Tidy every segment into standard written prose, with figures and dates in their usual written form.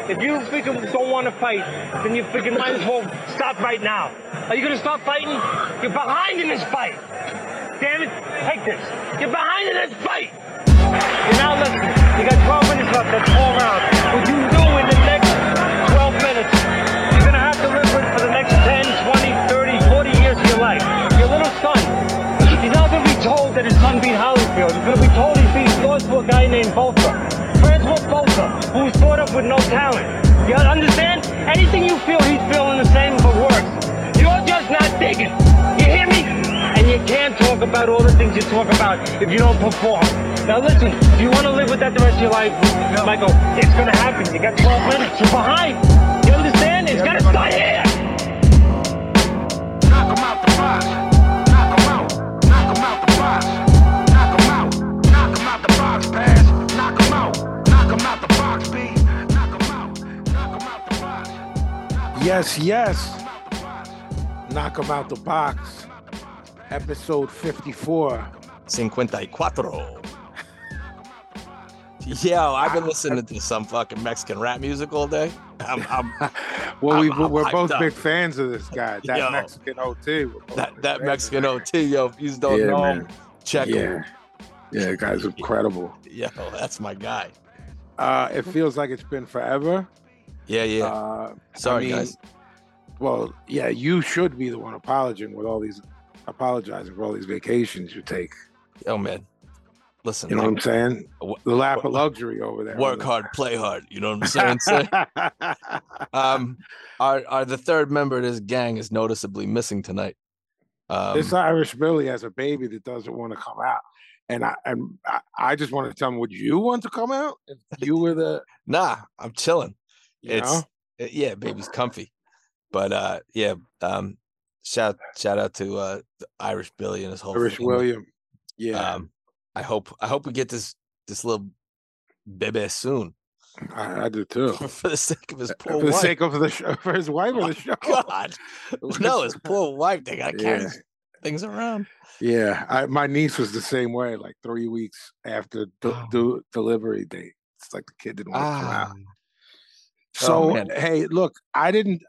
If you freaking don't want to fight, then you freaking might as well stop right now. Are you gonna stop fighting? You're behind in this fight. Damn it, take this. You're behind in this fight. You're now listening. You got 12 minutes left. That's 4 rounds. What you do in the next 12 minutes, you're gonna have to live with for the next 10, 20, 30, 40 years of your life. Your little son, he's not gonna be told that his son beat Holyfield. He's gonna be told he lost to a guy named Bolter. Francois Bolter, who was brought up with no talent. You understand? Anything you feel, he's feeling the same, but worse. You're just not digging. You hear me? And you can't talk about all the things you talk about if you don't perform. Now listen, if you want to live with that the rest of your life, Michael, it's gonna happen. You got 12 minutes. You're behind. You understand? It's gonna start here. Knock him out the box. Knock him out. Knock him out the box. Knock him out. Knock him out the box, pass. Knock him out. Knock him out the box, B. Knock him out. Knock him out the box. Yes. Knock him out the box. Episode 54. 54. Yo, I've been listening to some fucking Mexican rap music all day. We're hyped both up. big fans of this guy. That Yo. Mexican OT. That Mexican OT, yo, if you don't know him, man. check him. Yeah, the guy's incredible. Yo, that's my guy. It feels like it's been forever. Yeah. Sorry, guys. Well, yeah, you should be the one apologizing for all these vacations you take. Yo, man. Listen, You know what I'm saying? Wh- The lap of luxury over there. work hard, play hard. You know what I'm saying? Our the third member of this gang is noticeably missing tonight. This Irish Billy has a baby that doesn't want to come out. And I just want to tell him, would you want to come out if you were the, Nah, I'm chilling. you know? Yeah, baby's comfy. But shout out to the Irish Billy and his whole Irish family. William. Yeah, I hope we get this little baby soon I do too. for the sake of his For poor the wife. sake of the show, for his wife or the show. God, no, his poor wife. They gotta carry Yeah. things around. Yeah, my niece was the same way. Like 3 weeks after delivery date, it's like the kid didn't want to come out. So man. hey, look, I didn't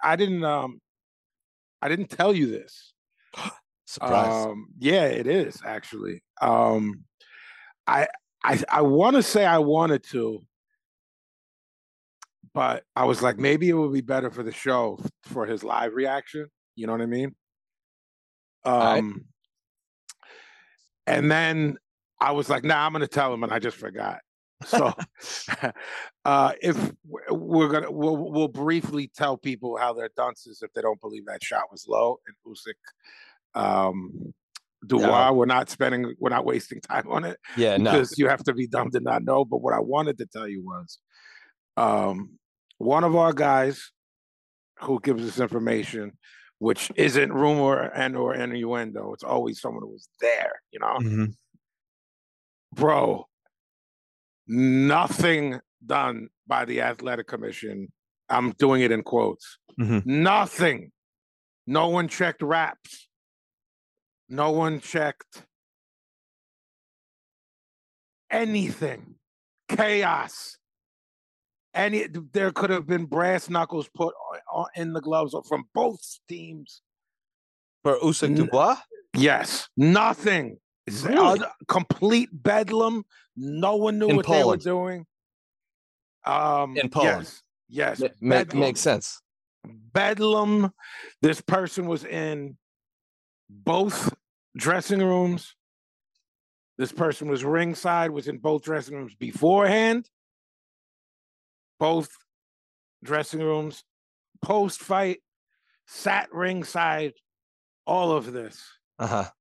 tell you this. Surprise. Yeah, it is actually. I want to say I wanted to, but I was like, maybe it would be better for the show for his live reaction. You know what I mean? right. And then I was like, nah, I'm gonna tell him, and I just forgot. So if we'll briefly tell people how they're dunces if they don't believe that shot was low and Usyk Dubois. Yeah. We're not wasting time on it Yeah, no. because you have to be dumb to not know. But what I wanted to tell you was one of our guys who gives us information, which isn't rumor and or innuendo, it's always someone who was there, you know. Mhm. Bro, nothing done by the athletic commission. I'm doing it in quotes. Mhm. Nothing. No one checked wraps. No one checked anything. Chaos. There could have been brass knuckles put in the gloves from both teams. For Usyk Dubois? Yes, nothing. It's Really? complete bedlam. No one knew In what Poland. they were doing. In Poland. Yes. Makes sense. Bedlam. This person was in both dressing rooms. This person was ringside, was in both dressing rooms beforehand. Both dressing rooms, post-fight, sat ringside, all of this. Uh-huh.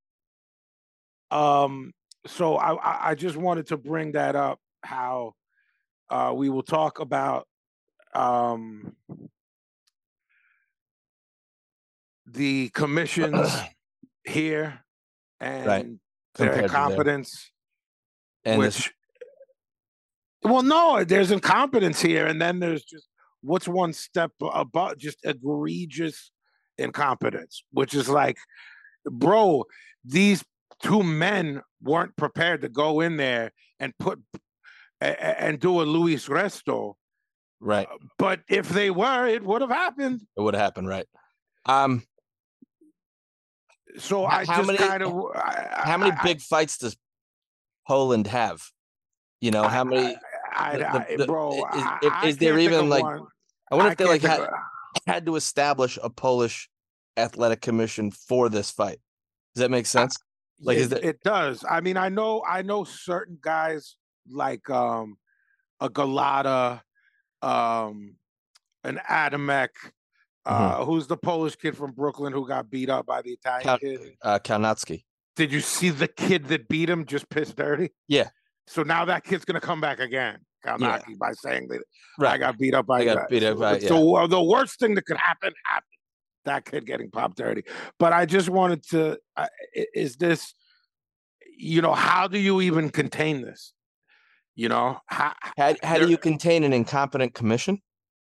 So I just wanted to bring that up, how we will talk about the commissions here and Right. their Compared to there. incompetence, And which well, no, there's incompetence here, and then there's just what's one step above just egregious incompetence, which is like, bro, these two men weren't prepared to go in there and put and do a Luis Resto Right. But if they were, it would have happened. It would have happened, right? So How I just many- kind of How many big fights does Poland have? You know, how many? bro? Is I there can't think even of like? one. I wonder I if they can't like think had to establish a Polish athletic commission for this fight. Does that make sense? Like, is that it does. I mean, I know certain guys like a Galata, an Adamek, who's the Polish kid from Brooklyn who got beat up by the Italian kid. Kaunatsky? Did you see the kid that beat him just pissed dirty? Yeah. So now that kid's gonna come back again, Kaunatsky, by saying that Right. I got beat up by. I got beat up by. Yeah. So the worst thing that could happen happened. That kid getting popped dirty. But I just wanted to. Is this? You know, how do you even contain this? You know, how do you contain an incompetent commission?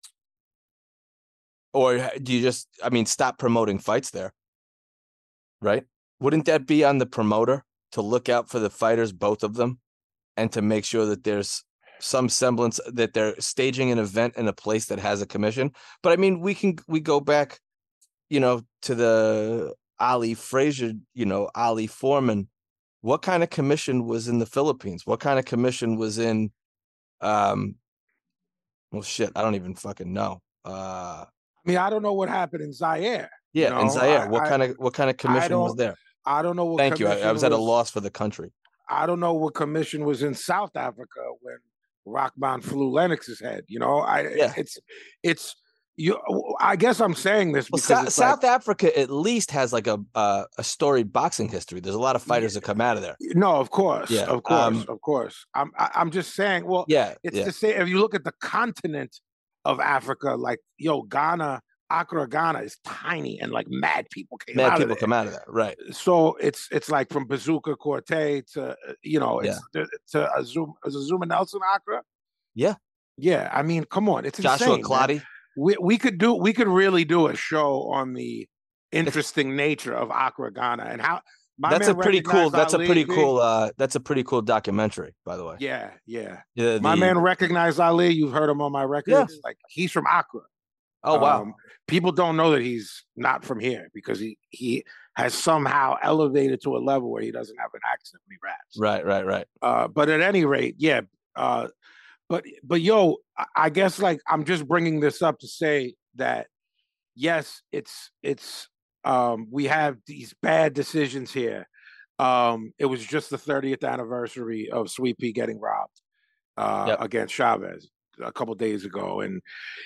Or do you just, I mean, stop promoting fights there? Right? Wouldn't that be on the promoter to look out for the fighters, both of them, and to make sure that there's some semblance that they're staging an event in a place that has a commission? But I mean, we go back, you know, to the Ali Frazier, you know, Ali Foreman. What kind of commission was in the Philippines? What kind of commission was in, well, shit, I don't even fucking know. I mean, I don't know what happened in Zaire. Yeah, you know? in Zaire, what kind of commission was there? I don't know what. Thank you. I was at a loss for the country. I don't know what commission was in South Africa when Rahman flew Lennox's head. You know, it's you. I guess I'm saying this because South Africa at least has like a storied boxing history. There's a lot of fighters that come out of there. No, of course, yeah, of course. I'm just saying. Well, it's the same. If you look at the continent of Africa, like Ghana. Accra, Ghana is tiny, and like mad people come out of there, right? So it's like from Bazooka Corte to to Azuma Nelson, Accra. Yeah. I mean, come on, it's Joshua insane, Clottey. We could really do a show on the interesting nature of Accra, Ghana, and how. That's a pretty cool documentary, by the way. Yeah. My man recognized Ali. You've heard him on my records. Like he's from Accra. Oh wow. People don't know that he's not from here because he has somehow elevated to a level where he doesn't have an accent when he raps. Right. But at any rate, yeah. But yo, I guess like I'm just bringing this up to say that yes, it's we have these bad decisions here. It was just the 30th anniversary of Sweet Pea getting robbed against Chavez a couple days ago, and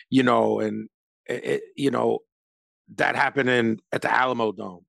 that happened at the Alamo Dome,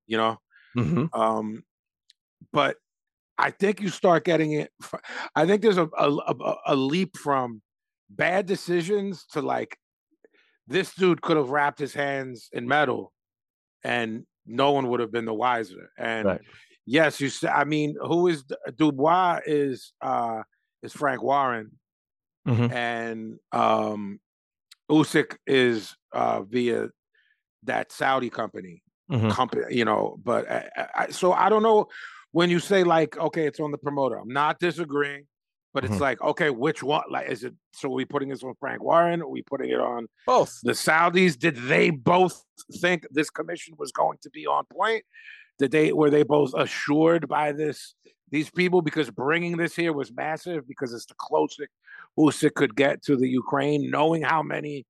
but I think you start getting it. I think there's a leap from bad decisions to like this dude could have wrapped his hands in metal, and no one would have been the wiser. And yes, you said. I mean, who is Dubois is Frank Warren, and Usyk is via that Saudi company, but so I don't know when you say like, okay, it's on the promoter. I'm not disagreeing, but it's like, okay, which one? Like, is it? So are we putting this on Frank Warren? Are we putting it on both the Saudis? Did they both think this commission was going to be on point? Were they both assured by these people because bringing this here was massive because it's the closest Usyk could get to the Ukraine, knowing how many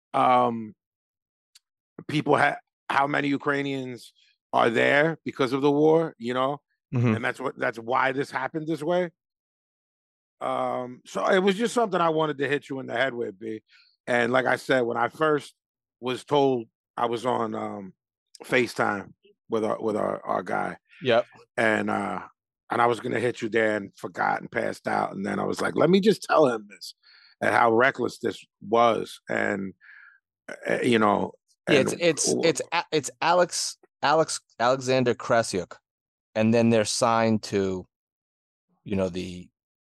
people how many Ukrainians are there because of the war, and that's why this happened this way. So it was just something I wanted to hit you in the head with, B. And like I said, when I first was told, I was on FaceTime with our guy. Yep. And I was gonna hit you there and forgot and passed out. And then I was like, let me just tell him this and how reckless this was. And it's Alexander Krasiuk, and then they're signed to, the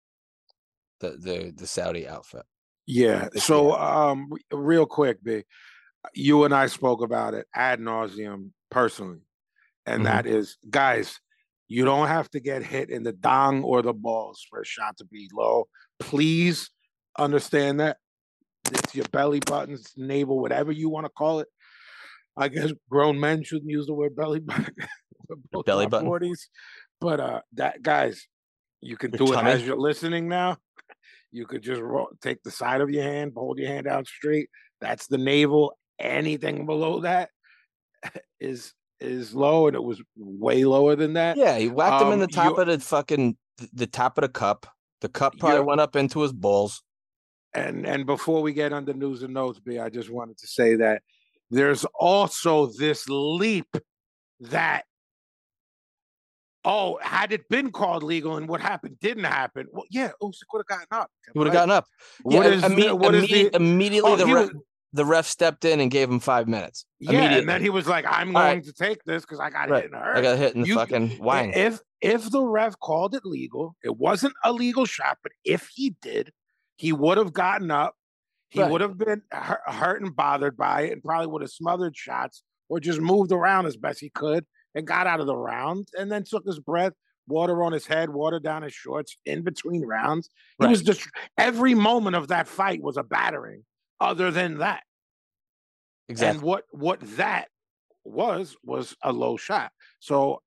Saudi outfit. Yeah. So real quick, B, you and I spoke about it ad nauseum personally. And that is, guys, you don't have to get hit in the dong or the balls for a shot to be low. Please understand that. It's your belly buttons, navel, whatever you want to call it. I guess grown men shouldn't use the word belly button. We're both Belly in our button? 40s. But that guys, you can Your do it tummy? as you're listening now. You could just take the side of your hand, hold your hand out straight. That's the navel. Anything below that is low, and it was way lower than that. Yeah, he whacked him in the top You of the top of the cup. The cup probably You're- went up into his balls. and before we get on the news and notes, B, I just wanted to say that there's also this leap that had it been called legal and what happened didn't happen. Well, yeah, Usyk would have gotten up. He would have gotten up. What Yeah, is the immediately Oh, the ref stepped in and gave him 5 minutes. yeah, Immediately. and then he was like, "I'm All going right. to take this because I got Right. hit in the hurt." I got hit in the You- fucking wang. If the ref called it legal, it wasn't a legal shot. But if he did, he would have gotten up. He Right. would have been hurt and bothered by it, and probably would have smothered shots or just moved around as best he could and got out of the round, and then took his breath, water on his head, water down his shorts in between rounds. He Right. was just every moment of that fight was a battering. Other than that. Exactly. And what that was a low shot. So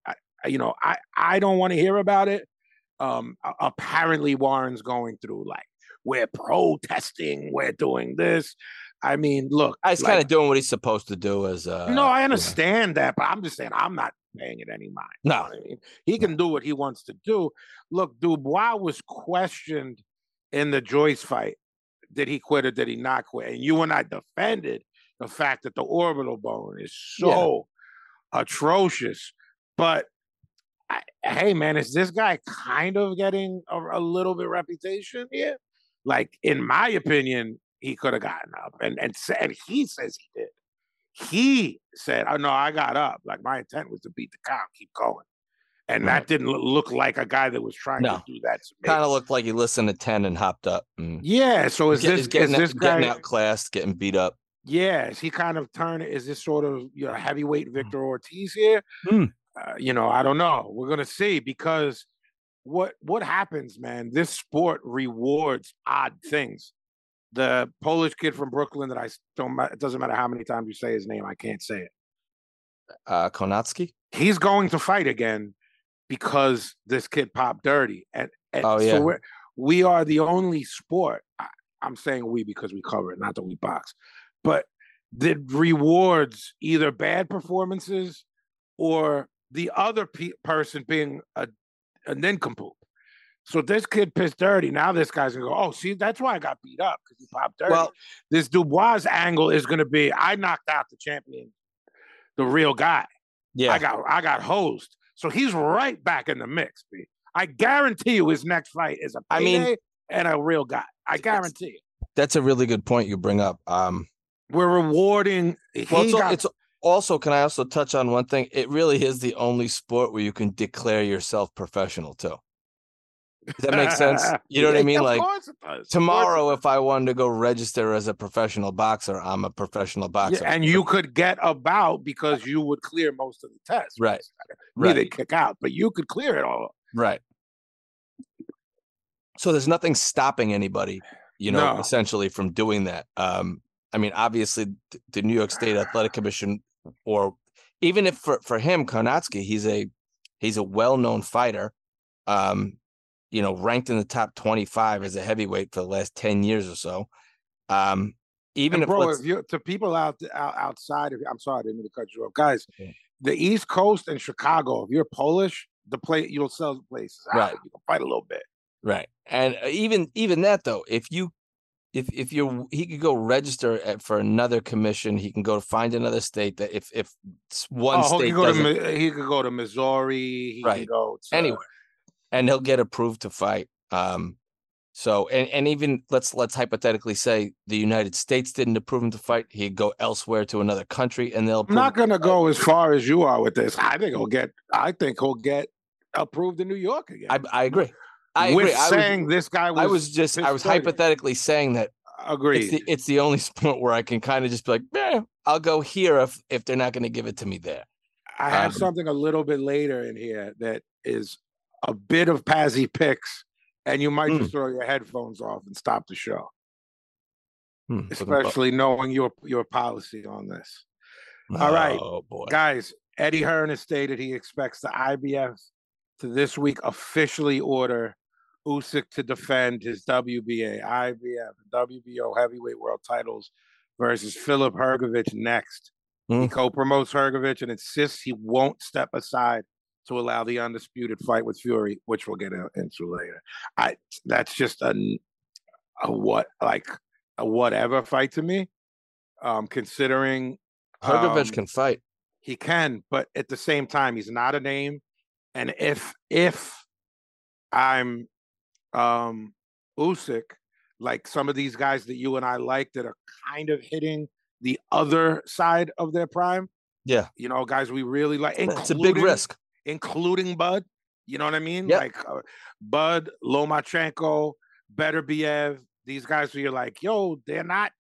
I don't want to hear about it. Apparently Warren's going through like we're protesting, we're doing this. I mean, look, He's kind of doing what he's supposed to do as no, I understand that, but I'm just saying I'm not paying it any mind. No. You know what I mean? He can do what he wants to do. Look, Dubois was questioned in the Joyce fight. Did he quit or did he not quit? And you and I defended the fact that the orbital bone is so atrocious. But hey, man, is this guy kind of getting a little bit reputation here? Like, in my opinion, he could have gotten up, and he says he did. He said, "Oh no, I got up. Like my intent was to beat the count, keep going." And that didn't look like a guy that was trying to do that to me. Kind of looked like he listened to 10 and hopped up. Yeah. So is this getting guy outclassed, getting beat up? Yeah, is he kind of is this sort of heavyweight Victor Ortiz here? I don't know. We're gonna see, because what happens, man? This sport rewards odd things. The Polish kid from Brooklyn that it doesn't matter how many times you say his name, I can't say it. Konatski? He's going to fight again because this kid popped dirty. And yeah. we are the only sport, I'm saying we because we cover it, not that we box, but that rewards either bad performances or the other person being a nincompoop. So this kid pissed dirty. Now this guy's gonna go, oh, see, that's why I got beat up, because he popped dirty. Well, this Dubois angle is gonna be, I knocked out the champion, the real guy. Yeah, I got hosed. So he's right back in the mix, B. I guarantee you his next fight is a payday and a real guy. I guarantee you. That's a really good point you bring up. We're rewarding. It's also, can I also touch on one thing? It really is the only sport where you can declare yourself professional too. Does that make sense? You know what I mean? Like tomorrow, if I wanted to go register as a professional boxer, I'm a professional boxer. Yeah, and you could get about because you would clear most of the tests. Right. They kick out, but you could clear it all. Right. So there's nothing stopping anybody, essentially from doing that. I mean, obviously, the New York State Athletic Commission, or even if for him, Konatski, he's a well-known fighter. Ranked in the top 25 as a heavyweight for the last 10 years or so. Even if you're to people outside of, I'm sorry, I didn't mean to cut you off, guys. Okay. The East Coast and Chicago, if you're Polish, you'll sell the places out. Right. You can fight a little bit. Right. And even that though, if he could go register for another commission, he can go find another state that if one state he could go to Missouri, he can go to anywhere. And he'll get approved to fight. So even let's hypothetically say the United States didn't approve him to fight, he'd go elsewhere to another country, and they'll. I'm not going to go as far as you are with this. I think he'll get approved in New York again. I agree. This guy was. I was hypothetically saying that. Agreed. It's the only sport where I can kind of just be like, I'll go here if they're not going to give it to me there. I have something a little bit later in here that is a bit of Pazzi picks, and you might just throw your headphones off and stop the show. especially knowing your policy on this. All right, Oh boy. guys. Eddie Hearn has stated he expects the IBF to this week officially order Usyk to defend his WBA, IBF, and WBO heavyweight world titles versus Filip Hrgović next. He co-promotes Hrgović and insists he won't step aside to allow the undisputed fight with Fury, which we'll get into later. That's just a whatever fight to me. Considering Hrgović can fight. He can, but at the same time, he's not a name. And if I'm Usyk, like some of these guys that you and I like that are kind of hitting the other side of their prime. Yeah. You know, guys we really like. It's a big risk. Including Bud. You know what I mean? Yep. Like Bud, Lomachenko, Beterbiev, these guys where you're like, yo, they're not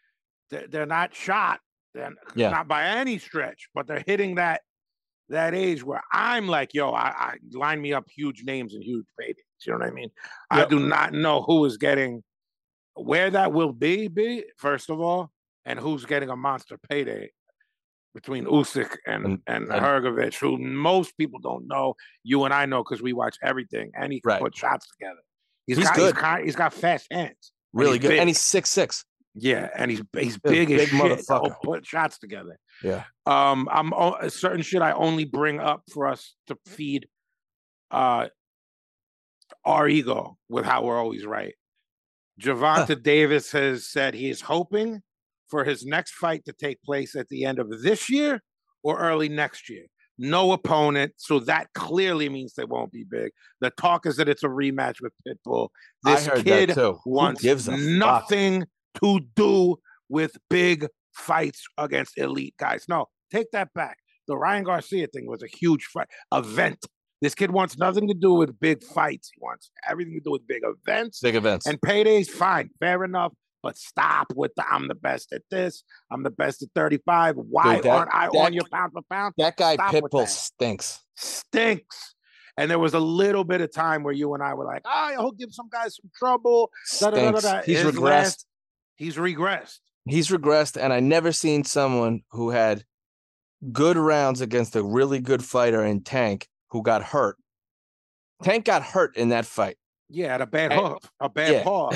shot. They're not by any stretch, but they're hitting that age where I'm like, yo, I line me up huge names and huge paydays. You know what I mean? Yep. I do not know who is getting where that will be, first of all, and who's getting a monster payday between Usyk and Hrgović, who most people don't know. You and I know because we watch everything, and he can put shots together. He's good. He's got fast hands. Really good. Big. And he's 6'6". Yeah, and he's big as shit. He'll put shots together. Yeah. I'm certain shit I only bring up for us to feed our ego with how we're always right. Gervonta Davis has said he is hoping for his next fight to take place at the end of this year or early next year. No opponent, so that clearly means they won't be big. The talk is that it's a rematch with Pitbull. This kid wants nothing to do with big fights against elite guys. No, take that back. The Ryan Garcia thing was a huge event. This kid wants nothing to do with big fights. He wants everything to do with big events. Big events. And paydays, fine, fair enough. But stop with the I'm the best at this. I'm the best at 35. Why aren't I on your pound for pound? That guy Pitbull stinks. Stinks. And there was a little bit of time where you and I were like, he'll give some guys some trouble. Stinks. He's regressed. He's regressed. He's regressed, and I never seen someone who had good rounds against a really good fighter in Tank who got hurt. Tank got hurt in that fight. Yeah, had a bad hoof, a bad paw.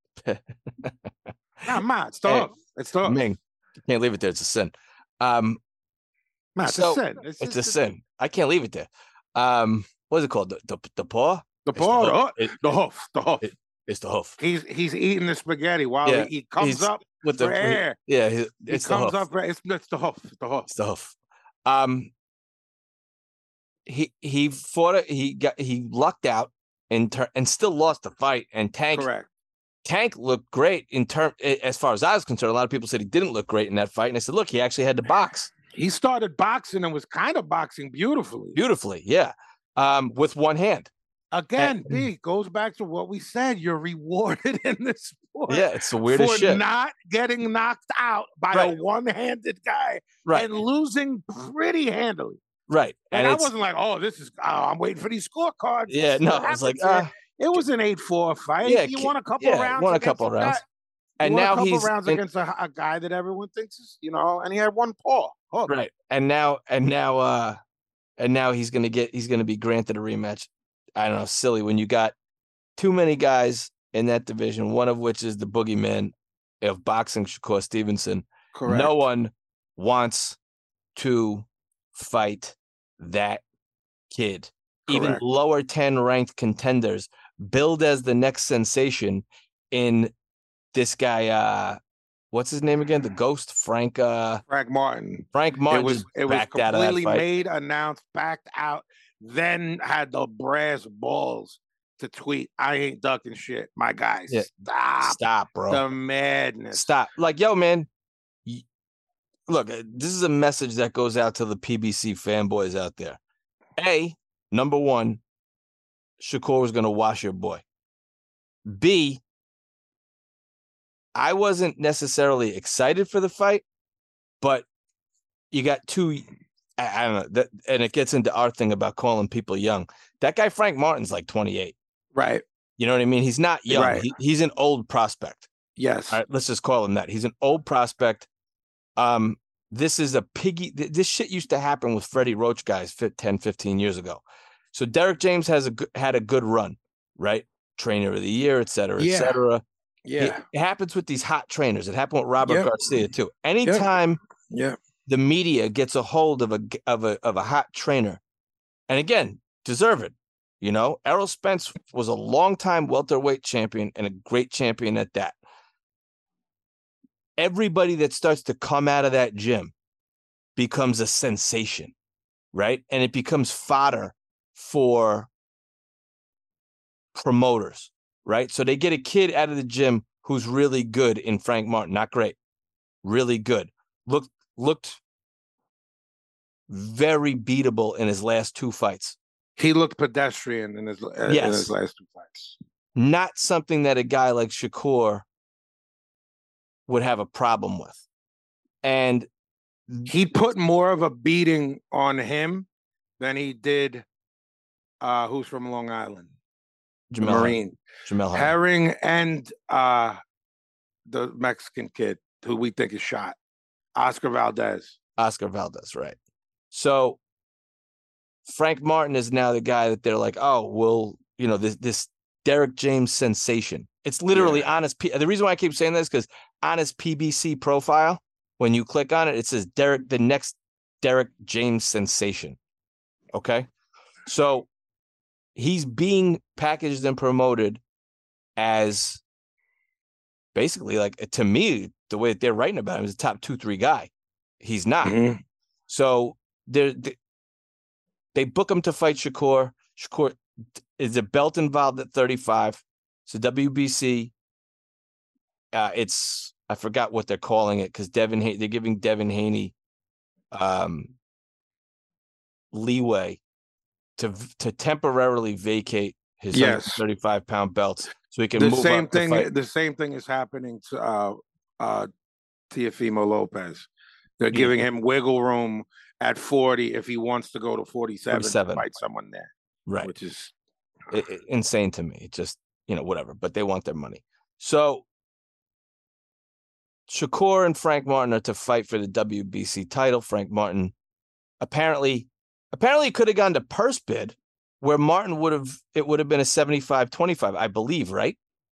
It's tough. It's tough. Ming, you can't leave it there. It's a sin. It's a sin. It's a sin. I can't leave it there. What is it called? The paw? The paw? The hoof. The hoof. It's the hoof. He's eating the spaghetti while he comes up with the air. It's the hoof. It's the hoof. It's the hoof. He fought it. He lucked out and still lost the fight. And Tank looked great as far as I was concerned. A lot of people said he didn't look great in that fight, and I said, look, he actually had to box. He started boxing and was kind of boxing beautifully. Beautifully, yeah. With one hand. Again, B goes back to what we said. You're rewarded in this sport. Yeah, it's the weirdest shit. For not getting knocked out by a one-handed guy and losing pretty handily. Right. And I wasn't like, I'm waiting for these scorecards. Yeah, no, I was like, it was an 8-4 fight. Yeah, you won a couple rounds. Won a couple rounds. And now he's against a guy that everyone thinks is, and he had one paw. Right. And now he's gonna be granted a rematch. I don't know, silly when you got too many guys in that division, one of which is the boogeyman of boxing, Shakur Stevenson. Correct. No one wants to fight that kid. Correct. Even lower 10 ranked contenders billed as the next sensation in this guy. What's his name again? The Ghost, Frank Martin. Frank Martin. It was completely made, announced, backed out. Then had the brass balls to tweet, I ain't ducking shit. My guys, stop, bro. The madness. Stop. Like, yo, man, look, this is a message that goes out to the PBC fanboys out there. Number one, Shakur was going to wash your boy. B, I wasn't necessarily excited for the fight, but you got two... I don't know, and it gets into our thing about calling people young. That guy Frank Martin's like 28. Right. You know what I mean? He's not young. Right. He's an old prospect. Yes. All right, let's just call him that. He's an old prospect. This is a piggy. This shit used to happen with Freddie Roach guys 10, 15 years ago. So Derek James had a good run, right? Trainer of the year, et cetera, et Yeah. cetera. Yeah. It happens with these hot trainers. It happened with Robert Yep. Garcia too. Anytime Yeah. the media gets a hold of a hot trainer, and again, deserve it. You know, Errol Spence was a longtime welterweight champion and a great champion at that. Everybody that starts to come out of that gym becomes a sensation, right? And it becomes fodder for promoters, right? So they get a kid out of the gym who's really good in Frank Martin, not great, really good. Looked very beatable in his last 2 fights. He looked pedestrian in his last 2 fights. Not something that a guy like Shakur would have a problem with. And he put more of a beating on him than he did who's from Long Island. Jamel Marine. Jamel Herring and the Mexican kid who we think is shot. Oscar Valdez, right. So Frank Martin is now the guy that they're like, oh, well, you know, this Derek James sensation. It's literally the reason why I keep saying this because on his PBC profile, when you click on it, it says the next Derek James sensation. Okay. So he's being packaged and promoted as basically, like, to me, the way that they're writing about him is a top 2-3 guy. He's not. Mm-hmm. So they book him to fight Shakur. Shakur is a belt involved at 35. So WBC. I forgot what they're calling it because they're giving Devin Haney leeway to temporarily vacate his 35-pound belts so he can move up to fight. The same thing is happening to Teofimo Lopez. They're giving him wiggle room at 40 if he wants to go to 47 to fight someone there. Right. Which is insane to me. It just, whatever, but they want their money. So Shakur and Frank Martin are to fight for the WBC title. Frank Martin apparently could have gone to purse bid where Martin would have been a 75-25, I believe, right?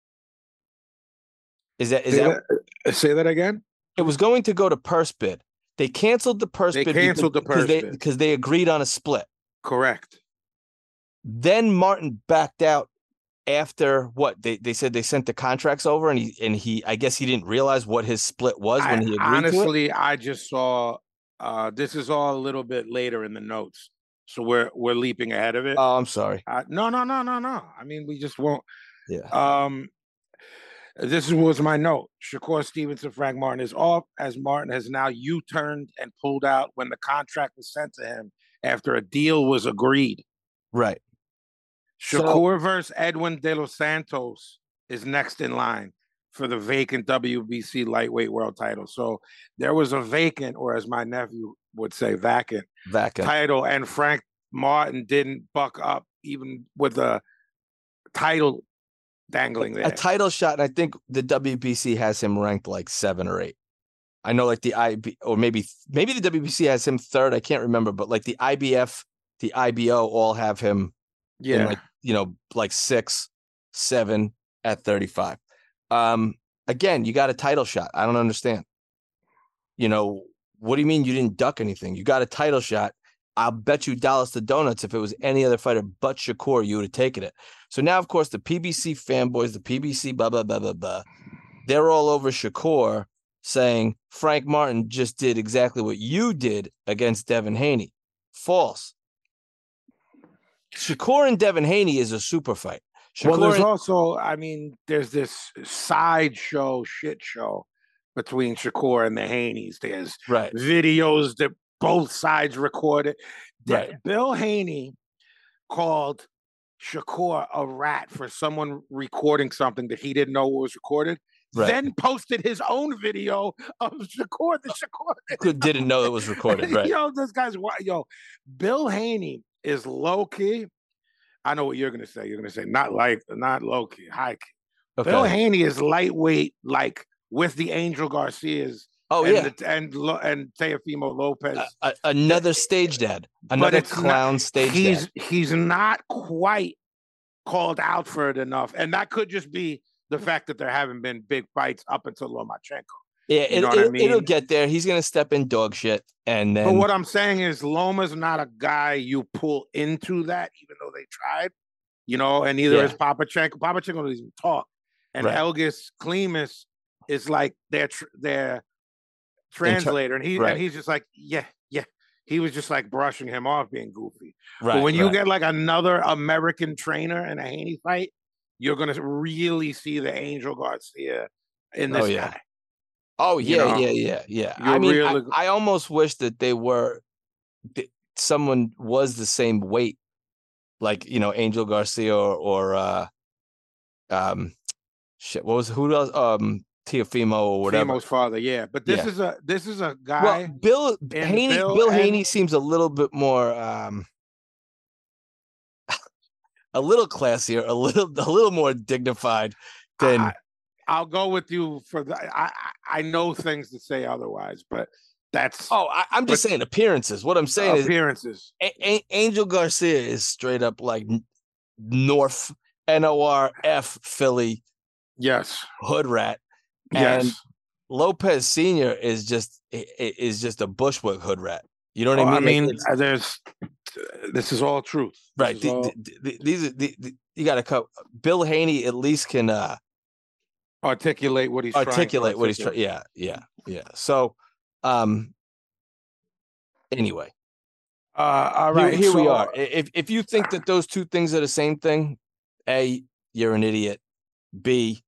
Say that again? It was going to go to purse bid. They canceled the purse bid because they agreed on a split. Correct. Then Martin backed out after what they said they sent the contracts over and he I guess he didn't realize what his split was when he agreed honestly, to it. I just saw this is all a little bit later in the notes. So we're leaping ahead of it. Oh, I'm sorry. No. I mean, we just won't. Yeah. This was my note. Shakur Stevenson, Frank Martin is off as Martin has now U-turned and pulled out when the contract was sent to him after a deal was agreed. Right. Shakur versus Edwin De Los Santos is next in line for the vacant WBC lightweight world title. So there was a vacant, or as my nephew would say, vacant title, and Frank Martin didn't buck up even with a title dangling there. A title shot, and I think the WBC has him ranked like 7 or 8. I know like the IB, or maybe the WBC has him 3rd. I can't remember, but like the IBF, the IBO all have him in like 6, 7 at 35. Again, you got a title shot. I don't understand. What do you mean you didn't duck anything? You got a title shot. I'll bet you dollars to donuts if it was any other fighter but Shakur, you would have taken it. So now, of course, the PBC fanboys, the PBC blah, blah, blah, blah, blah, they're all over Shakur saying Frank Martin just did exactly what you did against Devin Haney. False. Shakur and Devin Haney is a super fight. There's this sideshow shit show between Shakur and the Haneys. There's videos that both sides recorded. Right. Bill Haney called Shakur a rat for someone recording something that he didn't know was recorded. Right. Then posted his own video of Shakur. Didn't know it was recorded. Right. This guy's Bill Haney is low key. I know what you're gonna say. You're gonna say not low key, high key. Bill Okay. Haney is lightweight, like with the Angel Garcias Oh and yeah. and Teofimo Lopez. Another stage dad. But Another it's clown not, stage dad. he's not quite called out for it enough. And that could just be the fact that there haven't been big fights up until Lomachenko. Yeah, You know what I mean? it'll get there. He's gonna step in dog shit, and But then what I'm saying is Loma's not a guy you pull into that, even though they tried, you know, and neither Yeah. is Papachenko. Papachenko doesn't even talk. And Right. Elgis Klimas is like their translator. And right. he's just like, yeah. He was just like brushing him off, being goofy. right. But when you right. get like another American trainer in a Haney fight, you're gonna really see the Angel Garcia in this yeah. guy. Oh you yeah, know, yeah. you're I mean, really- I almost wish that they were someone was the same weight, like Angel Garcia or shit. Who else? Teofimo or whatever. Temo's father, yeah. But this Yeah. is a guy. Well, Bill Haney and- seems a little bit more a little classier, a little more dignified than I'll go with you for the. I know things to say otherwise, but that's I'm just saying appearances. What I'm saying appearances. is Angel Garcia is straight up like North NORF Philly Yes, hood rat, yes. and Lopez Sr. is just a Bushwick hood rat. You know what I mean? This is all truth. Right. These are you got to cut. Bill Haney at least can articulate what he's articulate what he's trying. Yeah. So, anyway, all right. Here we are. If you think that those two things are the same thing, A, you're an idiot. B,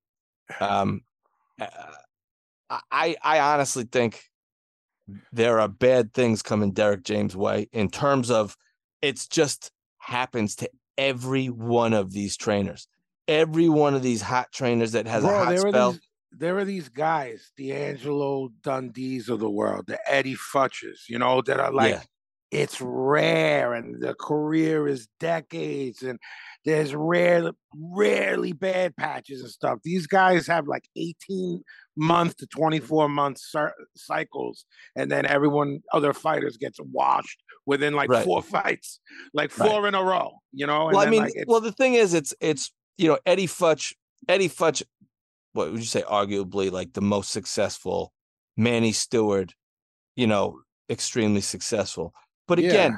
I honestly think there are bad things coming Derek James' way in terms of it's just happens to every one of these trainers. Every one of these hot trainers that has a hot spell. There are these guys, the Angelo Dundees of the world, the Eddie Futches, that are like, it's rare and the career is decades and there's rarely bad patches and stuff. These guys have like 18-month to 24-month cycles, and then other fighters gets washed within like 4 fights, like 4 in a row, Well, I mean, the thing is, it's Eddie Futch, what would you say, arguably like the most successful. Manny Stewart, extremely successful. But again,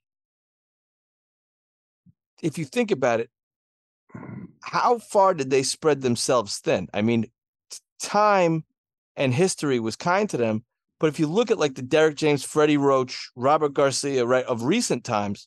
if you think about it, how far did they spread themselves thin? I mean, time and history was kind to them. But if you look at like the Derek James, Freddie Roach, Robert Garcia, right, of recent times,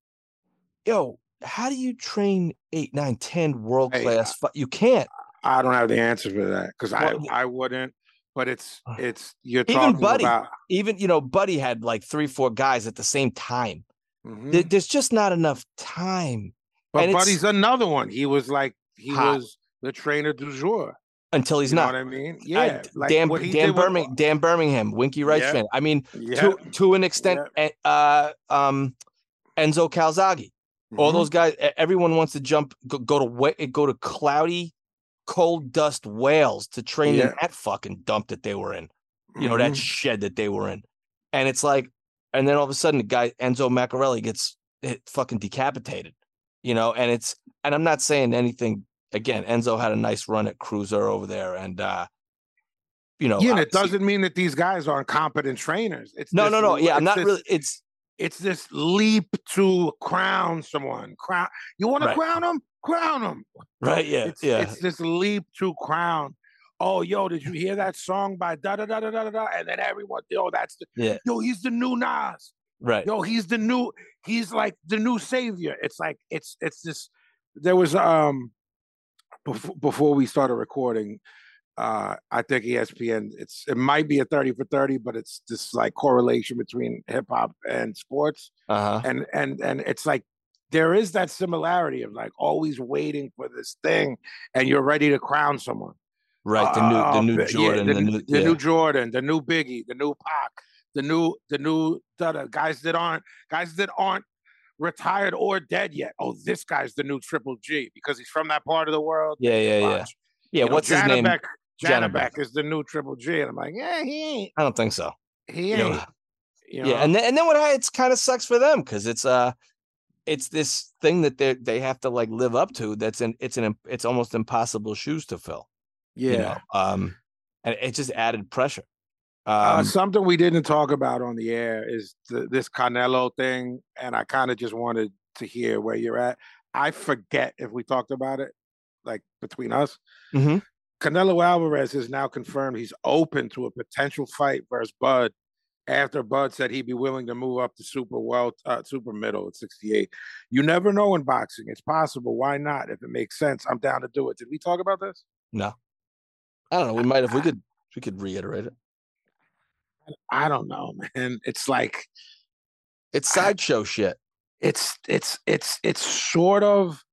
how do you train 8, 9, 10 world-class? You can't. I don't have the answer for that because I wouldn't. But it's you're even talking Buddy, about Buddy had like 3, 4 guys at the same time. Mhm. There's just not enough time. But and Buddy's another one. He was the trainer du jour until he's you not. Know what I mean? Yeah, like Dan Birmingham, Winky Rice fan. I mean, to an extent, Enzo Calzaghe. All those guys. Everyone wants to go to cloudy, cold dust Wales to train in that fucking dump that they were in. That shed that they were in. And it's like, and then all of a sudden the guy Enzo Maccarelli gets fucking decapitated, and I'm not saying anything. Again, Enzo had a nice run at Cruiser over there, and and it doesn't mean that these guys aren't competent trainers. No. Yeah, I'm not really. It's this leap to crown someone. You want to crown them? Crown them. Right? Yeah. It's this leap to crown. Oh, yo, did you hear that song by da da da da da da? And then everyone, that's he's the new Nas. Right. Yo, he's like the new savior. It's like it's this. There was before we started recording, I think ESPN. It might be a 30 for 30, but it's this like correlation between hip hop and sports. And it's like there is that similarity of like always waiting for this thing, and you're ready to crown someone. Right, the new Jordan, the new Jordan, the new Biggie, the new Pac, the new guys that aren't retired or dead yet. Oh, this guy's the new Triple G because he's from that part of the world. Yeah. Yeah, what's his name? Janabek is the new Triple G, and I'm like, yeah, he ain't. I don't think so. He You know, ain't. You yeah, know? and then what? It's kind of sucks for them because it's this thing that they have to like live up to. It's almost impossible shoes to fill. Yeah. You know, and it just added pressure. Something we didn't talk about on the air is this Canelo thing, and I kind of just wanted to hear where you're at. I forget if we talked about it, like between us. Mm-hmm. Canelo Alvarez has now confirmed he's open to a potential fight versus Bud after Bud said he'd be willing to move up to super middle at 68. You never know in boxing. It's possible. Why not? If it makes sense, I'm down to do it. Did we talk about this? No, I don't know. We might if we could reiterate it. I don't know, man. It's like it's sideshow shit. It's sort of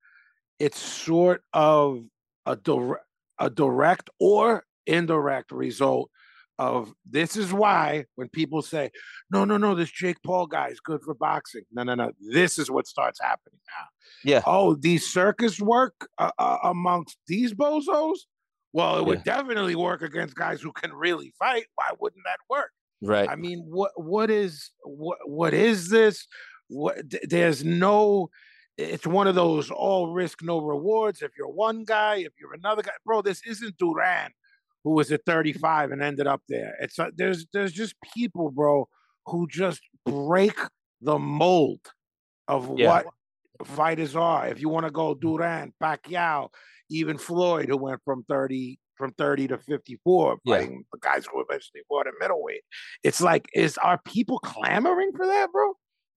a direct or indirect result of this is why when people say, no, this Jake Paul guy is good for boxing. No. This is what starts happening now. Yeah. Oh, these circus work amongst these bozos? Well, it would definitely work against guys who can really fight. Why wouldn't that work? Right. I mean, what is this? There's no. It's one of those all risk, no rewards. If you're one guy, if you're another guy, bro, this isn't Duran, who was at 35 and ended up there. It's there's just people, bro, who just break the mold of what fighters are. If you want to go Duran, Pacquiao, even Floyd, who went from 30 to 54, fighting the guys who eventually fought at middleweight. It's like, are people clamoring for that, bro?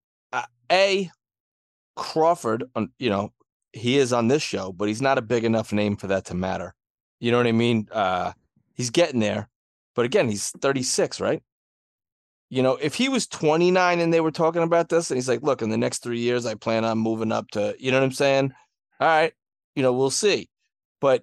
Crawford, you know, he is on this show, but he's not a big enough name for that to matter. You know what I mean? He's getting there, but again, he's 36, right? You know, if he was 29 and they were talking about this, and he's like, "Look, in the next 3 years, I plan on moving up to," you know what I'm saying? All right, you know, we'll see. But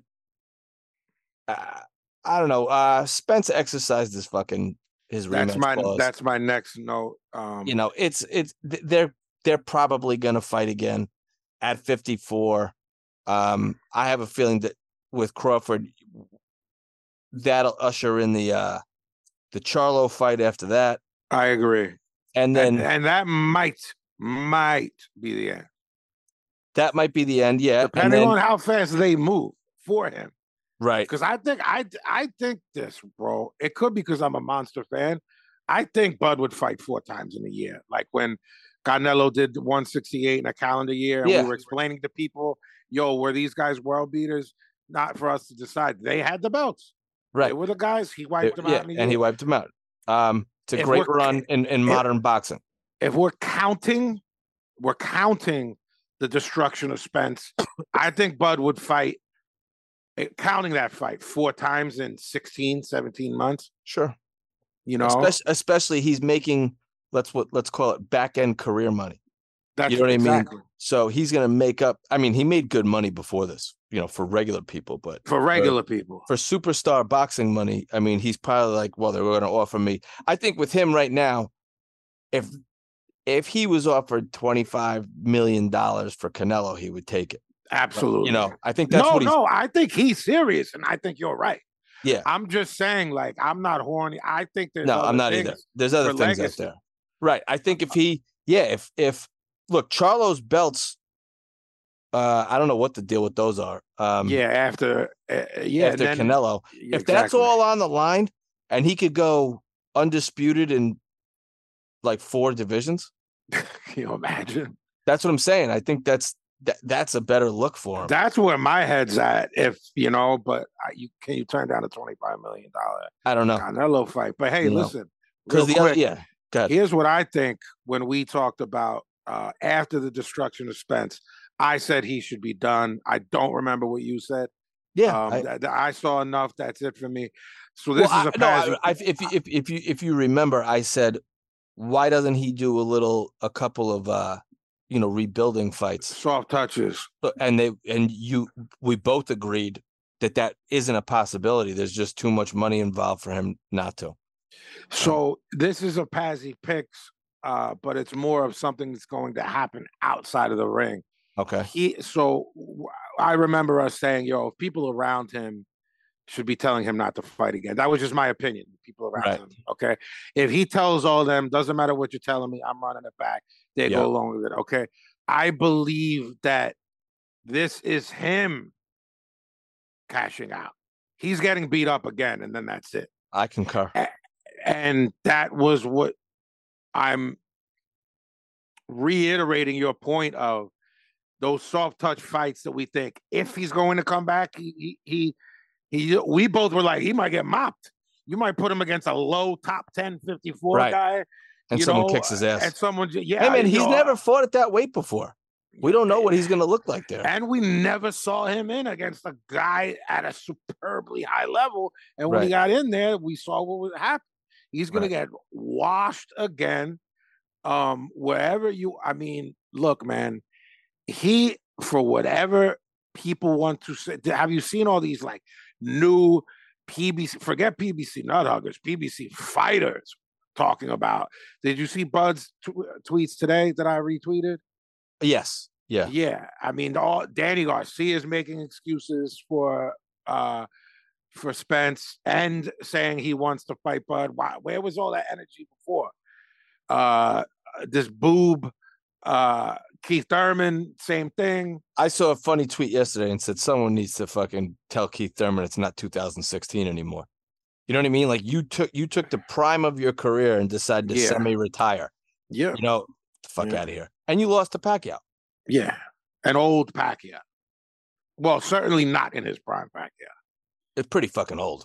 I don't know. Spence exercised his rematch clause. That's my next note. You know, they're probably going to fight again at 54. I have a feeling that with Crawford, that'll usher in the Charlo fight after that. I agree. And then and that might be the end. That might be the end, yeah. Depending on how fast they move for him. Right. Because I think this, bro. It could be because I'm a Monster fan. I think Bud would fight 4 times in a year. Like when Canelo did 168 in a calendar year, and we were explaining to people, yo, were these guys world beaters? Not for us to decide. They had the belts. Right. They were the guys. He wiped them out. And he wiped them out. It's a great run in modern boxing. If we're counting the destruction of Spence, I think Bud would fight, counting that fight, 4 times in 16, 17 months. Sure. You know, especially he's making, let's call it back end career money. That's you know what exactly. I mean? So he's going to make up. I mean, he made good money before this, you know, for regular people, but for superstar boxing money, I mean, he's probably like, well, they're going to offer me. I think with him right now, if he was offered $25 million for Canelo, he would take it. Absolutely. You know, I think that's I think he's serious, and I think you're right. Yeah. I'm just saying, like, I'm not horny. I think there's I'm not either. There's other things out there. Right. I think if look, Charlo's belts, I don't know what the deal with those are. After Canelo. If that's all on the line and he could go undisputed in like 4 divisions. Can you imagine? That's what I'm saying. I think that's a better look for him. That's where my head's at. If you know, but can you turn down a $25 million? I don't know. Canelo fight. But hey, listen, because here's what I think. When we talked about after the destruction of Spence, I said he should be done. I don't remember what you said. Yeah, I saw enough. That's it for me. So this is if you remember, I said, why doesn't he do a couple of rebuilding fights, soft touches? And we both agreed that isn't a possibility. There's just too much money involved for him not to. So this is a Pazzi picks, but it's more of something that's going to happen outside of the ring. Okay. So I remember us saying, yo, if people around him should be telling him not to fight again. That was just my opinion. People around Right. him. Okay. If he tells all them, doesn't matter what you're telling me, I'm running it back. They Yeah. go along with it. Okay. I believe that this is him cashing out. He's getting beat up again, and then that's it. I concur. And that was what I'm reiterating your point of those soft touch fights that we think if he's going to come back, we both were like, he might get mopped. You might put him against a low top 10, 54 Right. guy. And someone kicks his ass. And someone, yeah. Hey, man, he's you know, never fought at that weight before. We don't know what he's going to look like there. And we never saw him in against a guy at a superbly high level. And when he Right. got in there, we saw what would happen. He's going Right. to get washed again. Wherever I mean, look, man, he, for whatever people want to say, have you seen all these like new PBC, forget PBC nut huggers, PBC fighters talking about? Did you see Bud's tweets today that I retweeted? Yes. Yeah. Yeah. I mean, Danny Garcia is making excuses for Spence and saying he wants to fight Bud. Where was all that energy before? This boob, Keith Thurman, same thing. I saw a funny tweet yesterday and said someone needs to fucking tell Keith Thurman it's not 2016 anymore. You know what I mean? Like you took the prime of your career and decided to Yeah. semi-retire. Yeah. You know, the fuck Yeah. out of here. And you lost to Pacquiao. Yeah. An old Pacquiao. Well, certainly not in his prime Pacquiao. It's pretty fucking old.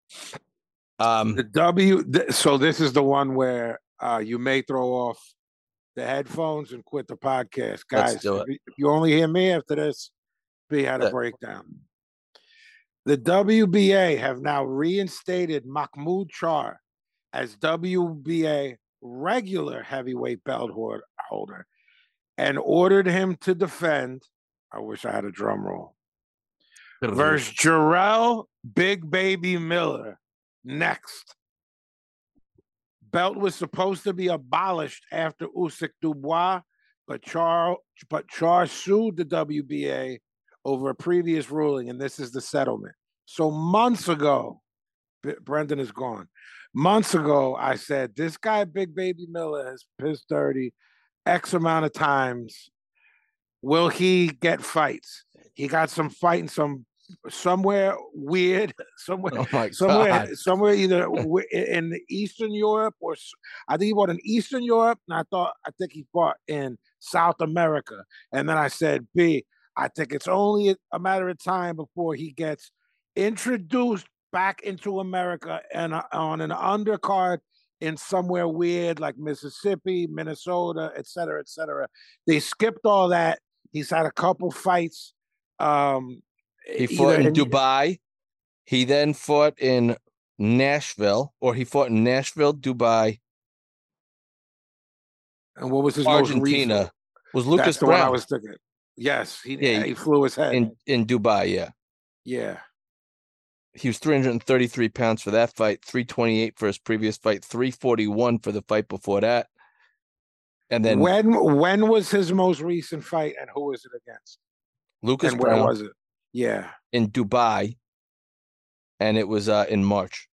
So this is the one where you may throw off the headphones and quit the podcast. Guys, do it. if you only hear me after this, B had a Yeah. breakdown. The WBA have now reinstated Mahmoud Char as WBA regular heavyweight belt holder and ordered him to defend, I wish I had a drum roll, versus Jarrell Big Baby Miller next. Belt was supposed to be abolished after Usyk Dubois, but Char sued the WBA over a previous ruling, and this is the settlement. So months ago, Brendan is gone. Months ago, I said, this guy, Big Baby Miller, has pissed dirty X amount of times. Will he get fights? He got some fighting somewhere weird, Oh my somewhere either in Eastern Europe or I think he fought in Eastern Europe, and I think he fought in South America. And then I said, B, I think it's only a matter of time before he gets introduced back into America and on an undercard in somewhere weird like Mississippi, Minnesota, et cetera, et cetera. They skipped all that. He's had a couple fights. He fought in Dubai. He then fought in Nashville, Dubai. And what was his Argentina? most recent? Was Lucas That's the one I Brown was thinking. Yes, he Yeah, flew his head. in Dubai? Yeah. Yeah. He was 333 pounds for that fight, 328 for his previous fight, 341 for the fight before that. And then when was his most recent fight, and who was it against? Lucas And Brown where was it? Yeah. in Dubai, and it was in March.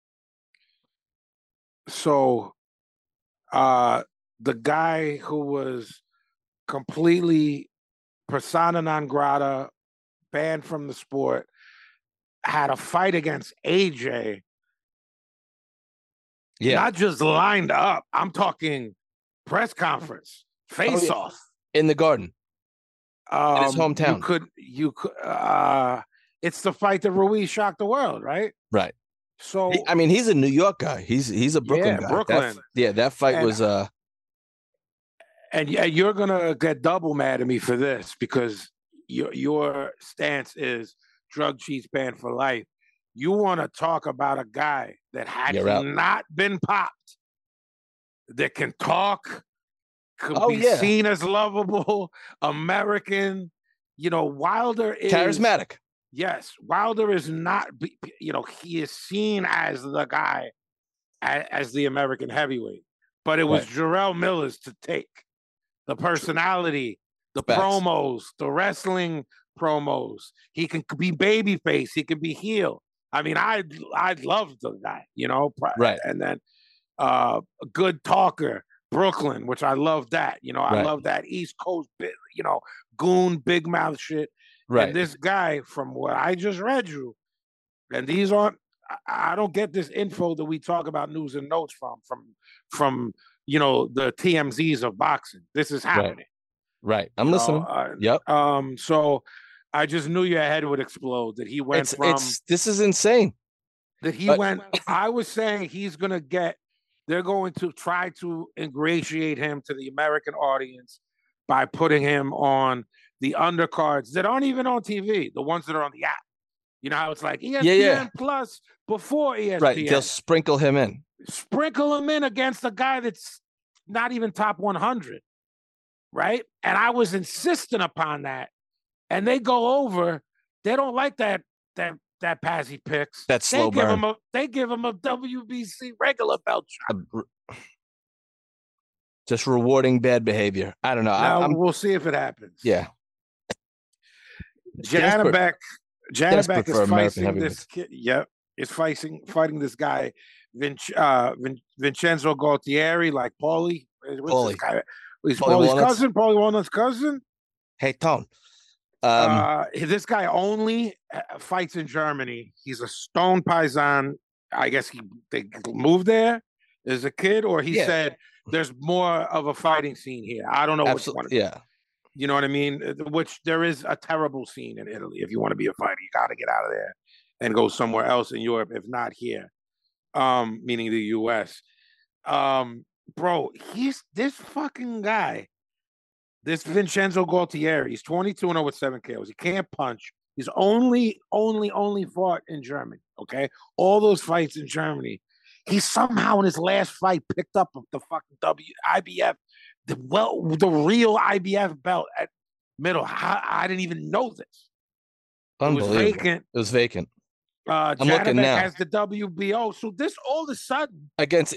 So the guy who was completely persona non grata, banned from the sport, had a fight against AJ. Yeah, Not just lined up. I'm talking press conference, face off. in the Garden, in his hometown. You could. It's the fight that Ruiz shocked the world, right? Right. So I mean, he's a New York guy. He's a Brooklyn guy. Brooklyn. That fight And- was and you're gonna get double mad at me for this because your stance is drug cheats banned for life. You want to talk about a guy that had You're he out. not been popped, that can talk, could Oh, be yeah. seen as lovable, American. Wilder is charismatic. Yes, Wilder is not. He is seen as the guy, as the American heavyweight. But it was Right. Jarrell Miller's to take. The personality, the Facts. promos, the wrestling promos. He can be babyface. He can be heel. I mean, I loved the guy, Right. And then a good talker, Brooklyn, which I love that. I Right. love that East Coast, goon, big mouth shit. Right. And this guy, from what I just read you, and these aren't. I don't get this info that we talk about news and notes from the TMZs of boxing. This is happening. Right. I'm listening. Yep. So I just knew your head would explode. That he went this is insane. That he went. I was saying he's gonna get. They're going to try to ingratiate him to the American audience by putting him on the undercards that aren't even on TV, the ones that are on the app. You know how it's like ESPN Plus before ESPN. Right, they'll sprinkle him in. Sprinkle him in against a guy that's not even top 100, right? And I was insistent upon that. And they go over. They don't like that pass he picks. That slow burn. They give him a WBC regular belt shot. Just rewarding bad behavior. I don't know. We'll see if it happens. Yeah. Janabek is fighting this kid. Yep, is fighting this guy, Vincenzo Gualtieri, like Paulie. Paulie. He's Paulie's cousin. Paulie Walnut's cousin. Hey, Tone. This guy only fights in Germany. He's a stone paisan. I guess they moved there as a kid, or he said there's more of a fighting scene here. I don't know which one. Yeah. You know what I mean? Which there is a terrible scene in Italy. If you want to be a fighter, you got to get out of there and go somewhere else in Europe, if not here, meaning the U.S. Bro, he's this fucking guy, this Vincenzo Gualtieri. He's 22-0 with 7 KOs. He can't punch. He's only fought in Germany. Okay, all those fights in Germany. He somehow in his last fight picked up the fucking IBF. The real IBF belt at middle. I didn't even know this. Unbelievable. It was vacant. I'm looking now. Has the WBO. So this all of a sudden against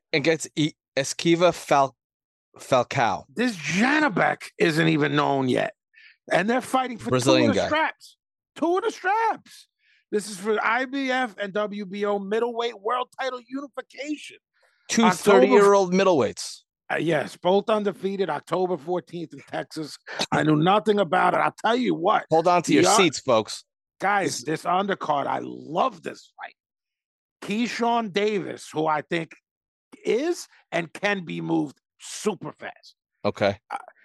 Esquiva Falcao. This Janabek isn't even known yet, and they're fighting for Brazilian two of the straps. This is for IBF and WBO middleweight world title unification. Two 30-year-old middleweights. Yes, both undefeated. October 14th in Texas. I knew nothing about it. I'll tell you what. Hold on to your seats, folks. Guys, this undercard, I love this fight. Keyshawn Davis, who I think is and can be moved super fast. Okay.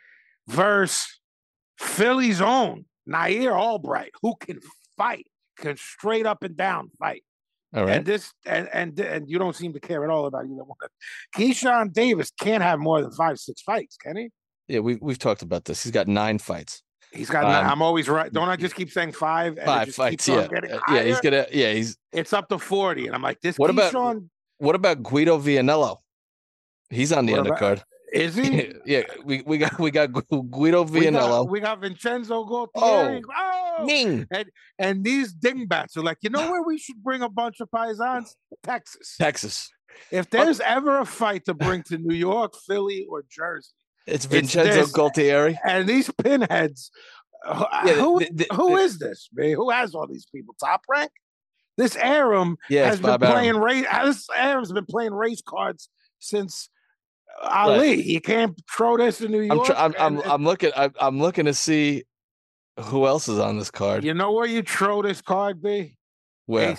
Versus Philly's own Nair Albright, who can fight, can straight up and down fight. All right. And this and you don't seem to care at all about either one. Keyshawn Davis can't have more than 5-6 fights, can he? Yeah, we've talked about this. He's got 9 fights. He's got 9. I'm always right. Don't I just keep saying 5? And 5 fights. Yeah, he's gonna. Yeah, it's up to 40, and I'm like, this. What Keyshawn, about Guido Vianello? He's on the undercard. Is he? Yeah, we got Guido Vianello. We got Vincenzo Gualtieri. Ning. And these dingbats are like, you know where we should bring a bunch of paisans? Texas. If there's ever a fight to bring to New York, Philly, or Jersey, it's Vincenzo Gualtieri. And these pinheads. Who is this, man? Who has all these people? Top Rank? This Arum has been playing race. This Arum's been playing race cards since Ali. Right. You can't throw this in New York. I'm looking to see who else is on this card. You know where you throw this card, B? Where?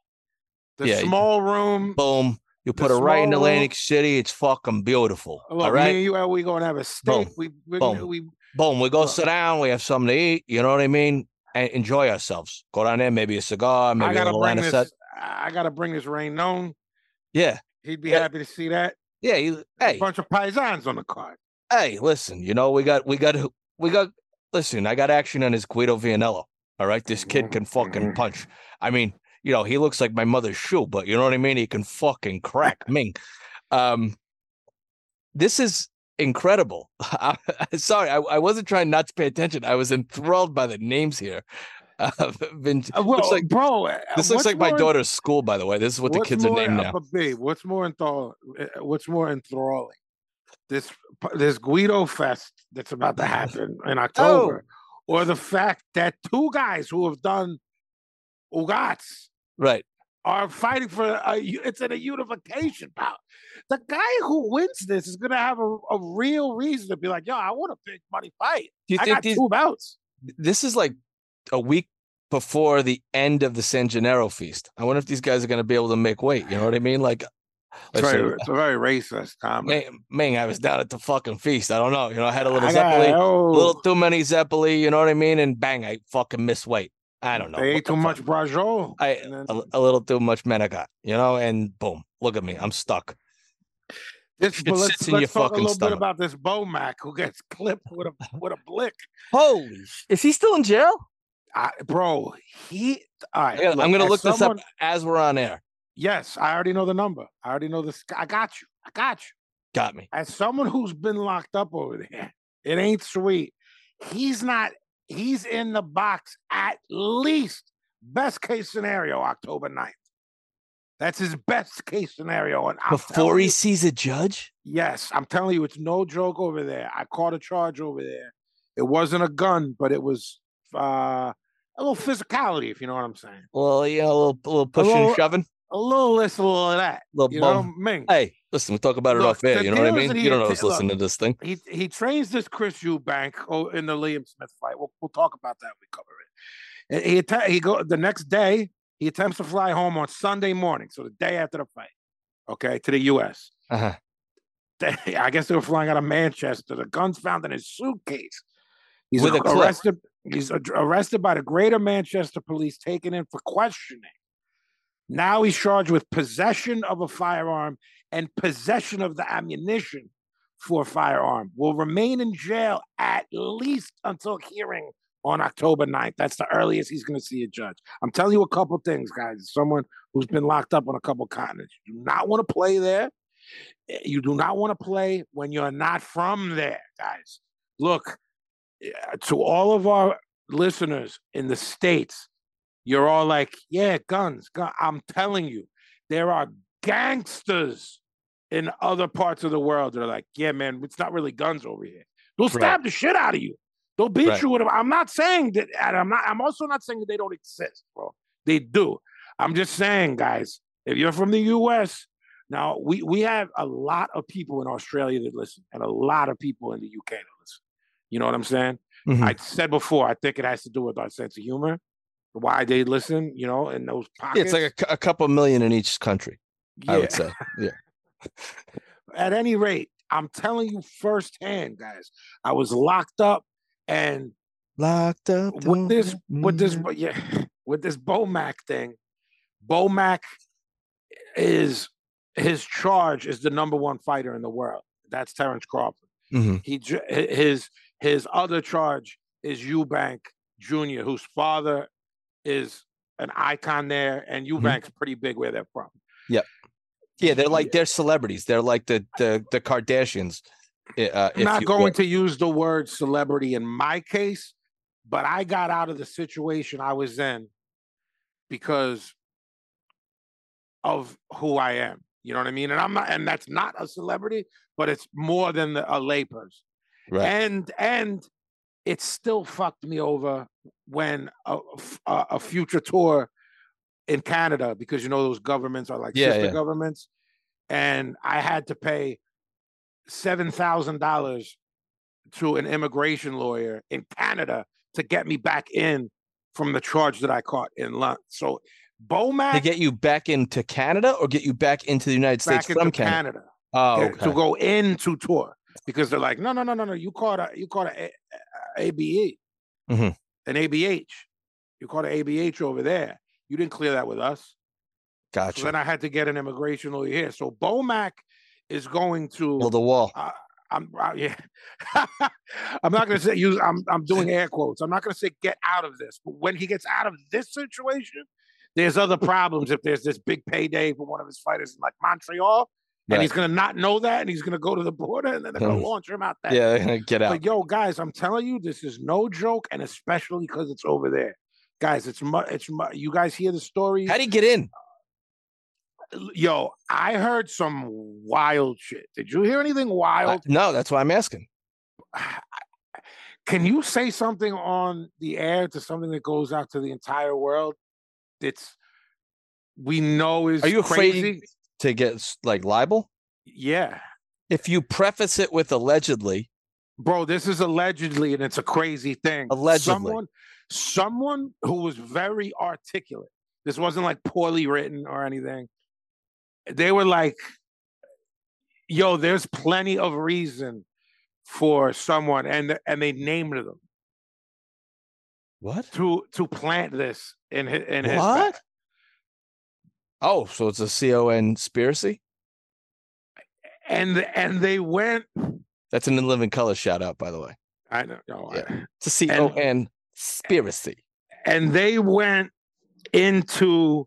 The small room. Boom. You put it right in Atlantic City. It's fucking beautiful. Look, all right. Me and you, we gonna have a steak. Boom. We go sit down. We have something to eat. You know what I mean? And enjoy ourselves. Go down there, maybe a cigar, maybe a little anisette. I gotta bring this Rain known. Yeah. He'd be happy to see that. Yeah. A bunch of paisans on the card. Hey, listen. You know we got. Listen, I got action on his Guido Vianello. All right, this kid can fucking punch. I mean, you know, he looks like my mother's shoe, but you know what I mean? He can fucking crack Ming. This is incredible. Sorry, I wasn't trying not to pay attention. I was enthralled by the names here. Looks like my daughter's school, by the way. This is what the kids are named now. What's more enthralling? This Guido Fest that's about to happen in October, or the fact that 2 guys who have done Ugats Right. are fighting for it's in a unification bout. The guy who wins this is gonna have a real reason to be like, yo, I want a big money fight. Do you I think got two bouts. this is like a week before the end of the San Gennaro feast? I wonder if these guys are going to be able to make weight. You know what I mean? Like, It's a very racist comment. Man, I was down at the fucking feast. I don't know. You know, I had a little I got- Zeppeli, oh. a little too many Zeppeli. You know what I mean? And bang, I fucking missed weight. I don't know. They What ate the too fuck? much Brajo. A little too much Menegat, you know, and boom, look at me. I'm stuck. This, Shit but sits in let's your talk a fucking little bit stomach. about this Bomac who gets clipped with a blick. Holy is he still in jail? Bro, he. All right, I'm going to look this up someone- as we're on air. Yes, I already know the number. I already know this. I got you. Got me. As someone who's been locked up over there, it ain't sweet. He's not. He's in the box at least. Best case scenario, October 9th. That's his best case scenario. And Before he sees a judge? yes, I'm telling you, it's no joke over there. I caught a charge over there. It wasn't a gun, but it was a little physicality, if you know what I'm saying. Well, yeah, a little pushing, little- shoving, A little this, a little of that. little You know, bum. Ming. Hey, listen, we talk about it Look, off air. the You know what I deal is mean? that You he don't know atta- who's listening to this thing. He trains this Chris Eubank in the Liam Smith fight. We'll talk about that when we cover it. He go the next day. He attempts to fly home on Sunday morning, so the day after the fight. Okay, to the U.S. Uh-huh. I guess they were flying out of Manchester. The gun's found in his suitcase. He's With a clip. arrested. He's arrested by the Greater Manchester Police, taken in for questioning. Now he's charged with possession of a firearm and possession of the ammunition for a firearm. Will remain in jail at least until hearing on October 9th. That's the earliest he's going to see a judge. I'm telling you a couple things, guys. As someone who's been locked up on a couple continents, you do not want to play there. You do not want to play when you're not from there, guys. Look, to all of our listeners in the States, you're all like, yeah, guns. I'm telling you, there are gangsters in other parts of the world that are like, yeah, man, it's not really guns over here. They'll stab the shit out of you. They'll beat you with them. I'm not saying that, and I'm also not saying that they don't exist, bro. They do. I'm just saying, guys, if you're from the US, now we have a lot of people in Australia that listen, and a lot of people in the UK that listen. You know what I'm saying? Mhm. I said before, I think it has to do with our sense of humor, why they listen, you know, in those Yeah, pockets. it's like a couple million in each country, I would say. Yeah. At any rate, I'm telling you firsthand, guys, I was locked up, and Locked up. with this Bomac thing, Bomac is his charge is the number one fighter in the world. That's Terrence Crawford. Mhm. His other charge is Eubank Jr., whose father is an icon there, and Eubank's pretty big where they're from. Yeah, they're celebrities. They're like the Kardashians. I'm not going to use the word celebrity in my case, but I got out of the situation I was in because of who I am. You know what I mean? And I'm not, and that's not a celebrity, but it's more than a layperson. Right. And it still fucked me over when a future tour in Canada, because you know those governments are like sister governments, and I had to pay $7,000 to an immigration lawyer in Canada to get me back in from the charge that I caught in London. So Bomac To get you back into Canada or get you back into the United States back from into Canada? Canada Oh, to go into tour, because they're like, no, you caught a ABE, Mhm. an ABH. You caught an ABH over there. You didn't clear that with us. Gotcha. So then I had to get an immigration lawyer here. So Bomac is going to Build the wall. yeah. I'm not going to say use. I'm doing air quotes. I'm not going to say get out of this. But when he gets out of this situation, there's other problems. If there's this big payday for one of his fighters in like Montreal, and he's going to not know that, and he's going to go to the border, and then they're going to launch him out there. Yeah, they're gonna get out. But yo, guys, I'm telling you, this is no joke, and especially because it's over there, guys. You guys hear the story? How'd he get in? Yo, I heard some wild shit. Did you hear anything wild? No, that's why I'm asking. Can you say something on the air to something that goes out to the entire world? It's we know is Are you afraid crazy. to get like libel? Yeah. If you preface it with allegedly, Bro, this is allegedly, and it's a crazy thing. Allegedly. Someone who was very articulate. This wasn't like poorly written or anything. They were like, yo, there's plenty of reason for someone, and they named them what? to plant this in his What? back. Oh, so it's a conspiracy? And they went. That's an In Living Color shout out, by the way. I know. No, Yeah. It's a conspiracy. And they went into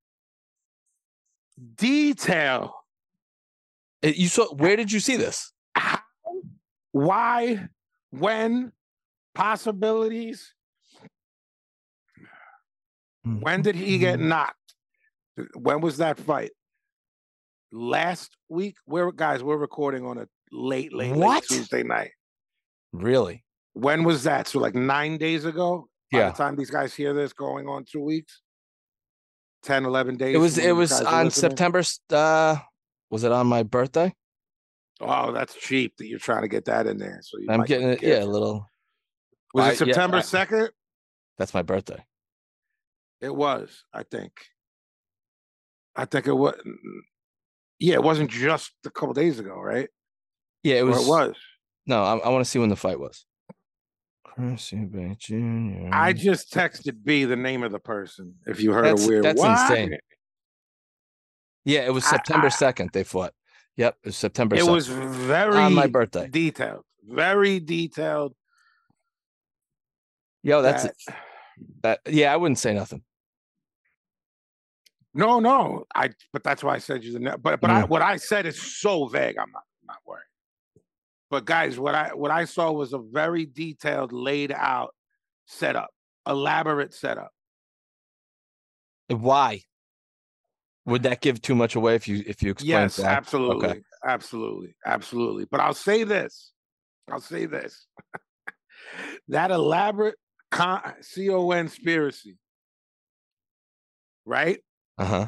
detail. You saw? Where did you see this? How, why, when, possibilities. When did he get knocked? When was that fight? Last week? We're recording on a late What? Tuesday night. Really? When was that? So like 9 days ago? By Yeah. the time these guys hear this, going on 2 weeks? 10, 11 days? It was from when these guys are on listening? September. Was it on my birthday? Oh, that's cheap that you're trying to get that in there. So you I'm might getting wanna it. get Yeah, a little. Was I- it September yeah, 2nd? That's my birthday. It was, I think. I think it was. Yeah, it wasn't just a couple days ago, right? Yeah, it Or was. it was. No, I want to see when the fight was. Chris Eubank Jr. I just texted B the name of the person. If you heard That's- a weird, that's what? insane. Yeah, it was September 2nd. They fought. Yep, it was September 2nd. It was very on my birthday. detailed, very detailed. Yo, that's that. Yeah, I wouldn't say nothing. No. But that's why I said you. But what I said is so vague. I'm not worried. But guys, what I saw was a very detailed, laid out setup, elaborate setup. Why? Would that give too much away if you explain? Yes, why? absolutely, Okay. absolutely. But I'll say this. That elaborate conspiracy, right? Uh-huh.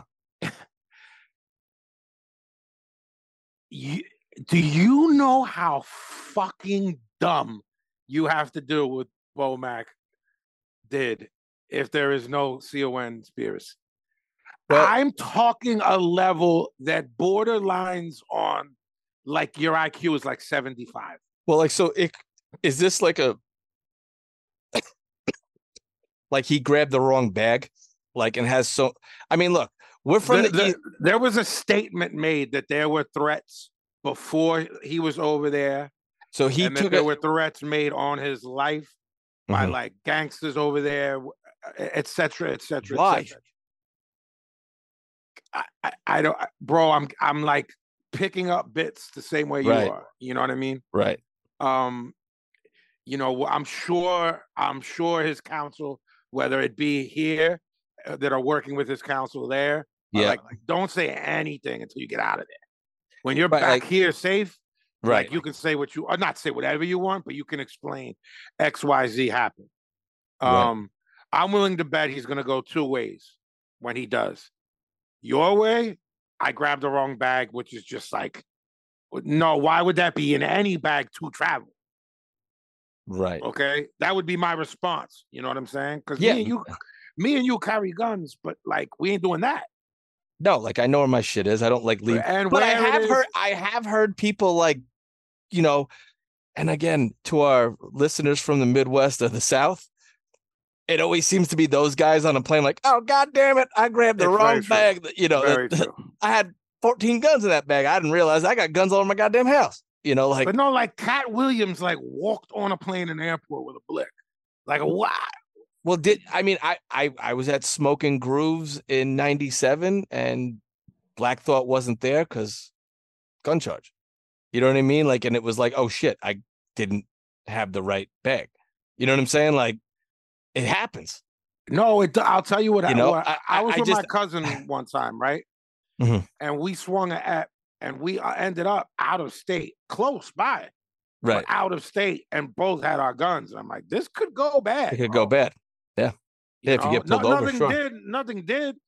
Do you know how fucking dumb you have to do what Bomac did if there is no conspiracy? Well, I'm talking a level that borderlines on like your IQ is like 75. well, like, so is this like a like he grabbed the wrong bag, like, and has so? I mean, look, we're from there was a statement made that there were threats before he was over there. So he and took there were threats made on his life by Mhm. like gangsters over there, et cetera, et cetera. Why? Et cetera. I don't, bro. I'm like picking up bits the same way you Right. are. You know what I mean? Right. You know, I'm sure his counsel, whether it be here that are working with his counsel there, are Yeah. like don't say anything until you get out of there. When you're Right, back like- here safe, Right. like you can say what you, or not say whatever you want, but you can explain X, Y, Z happened. Right. I'm willing to bet he's gonna go 2 ways when he does. Your way, I grabbed the wrong bag, which is just like, no, why would that be in any bag to travel? Right. Okay, that would be my response. You know what I'm saying? Because Yeah. me and you carry guns, but like we ain't doing that. No, like I know where my shit is. I don't like leave. And But I where it have is- heard. I have heard people like, you know, and again to our listeners from the Midwest or the South, it always seems to be those guys on a plane. Like, oh God damn it, I grabbed the It's wrong very true. bag. You know, Very true. I had 14 guns in that bag. I didn't realize I got guns all over my goddamn house. You know, like But no, like Cat Williams, like walked on a plane in the airport with a blick. Like what? well, I was at Smoking Grooves in '97 and Black Thought wasn't there because gun charge. You know what I mean? Like, and it was like, oh shit, I didn't have the right bag. You know what I'm saying? Like, it happens. No, I'll tell you what. You know, I was I with just- my cousin one time, right? Mhm. And we swung and we ended up out of state, close by, but Right. out of state, and both had our guns. And I'm like, this could go bad. It could bro. go bad. Yeah. Yeah, if you get pulled over, nothing sure. did. Nothing did.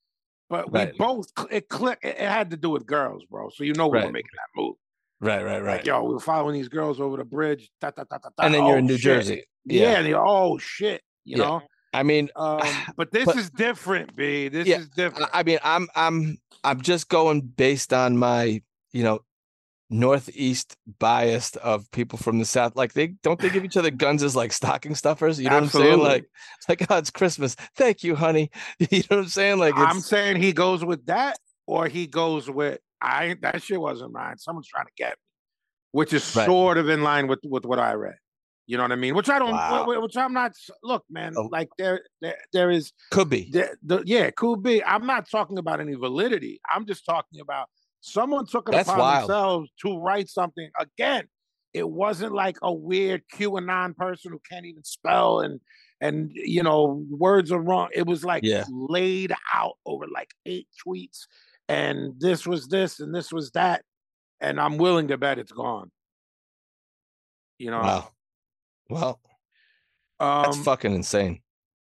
But Right. we both it clicked. It had to do with girls, bro. So we were Right. making that move. Right. Like, yo, we were following these girls over the bridge. And then you're in New shit. Jersey. Yeah, Yeah. and oh shit, you Yeah. know. I mean, But this but- is different, B. This Yeah, is different. I mean, I'm just going based on my, Northeast bias of people from the South. Like they give each other guns as like stocking stuffers. You know Absolutely. what I'm saying? Like, oh, it's Christmas. Thank you, honey. You know what I'm saying? Like I'm it's saying he goes with that, or he goes with that shit wasn't mine. Someone's trying to get me, which is Right. sort of in line with what I read. You know what I mean? Which I don't. Wow. Which I'm not. Look, man. Oh. Like there is. could be. Yeah, it could be. I'm not talking about any validity. I'm just talking about someone took it That's upon wild. themselves to write something. Again, it wasn't like a weird QAnon person who can't even spell and words are wrong. It was like Yeah. laid out over like 8 tweets, and this was this and this was that, and I'm willing to bet it's gone. You know. Wow. Well, that's Um, fucking insane.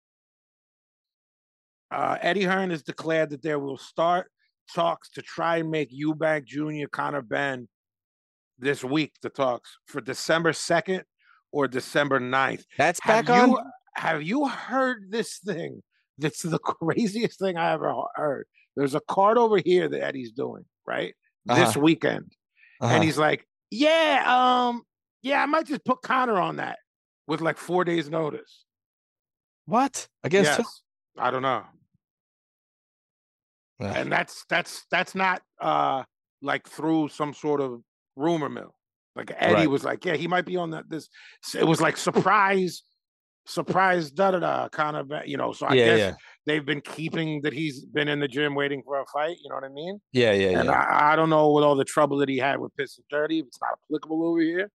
Eddie Hearn has declared that there will start talks to try and make Eubank Jr., Conor Benn this week, the talks for December 2nd or December 9th. That's back on. Have you heard this thing? This is the craziest thing I ever heard. There's a card over here that Eddie's doing, right? This weekend. And he's like, yeah, I might just put Conor on that with like 4 days notice. What? Against who? Yes. I don't know. Ugh. And that's not like through some sort of rumor mill. Like Eddie Right. was like, yeah, he might be on this. It was like surprise, kind of, So I guess they've been keeping that he's been in the gym waiting for a fight. You know what I mean? Yeah. And I don't know with all the trouble that he had with Piss and Dirty, if it's not applicable over here.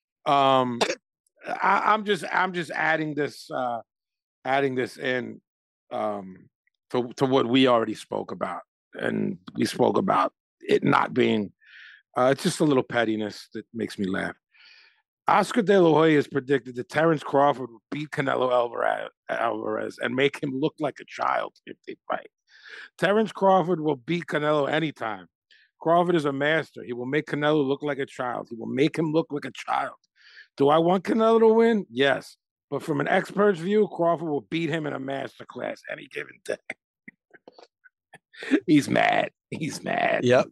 I'm just adding this in to what we already spoke about, and we spoke about it not being. It's just a little pettiness that makes me laugh. Oscar De La Hoya has predicted that Terence Crawford will beat Canelo Alvarez and make him look like a child if they fight. Terence Crawford will beat Canelo anytime. Crawford is a master. He will make Canelo look like a child. He will make him look like a child. Do I want Canelo to win? Yes. But from an expert's view, Crawford will beat him in a masterclass any given day. He's mad. Yep.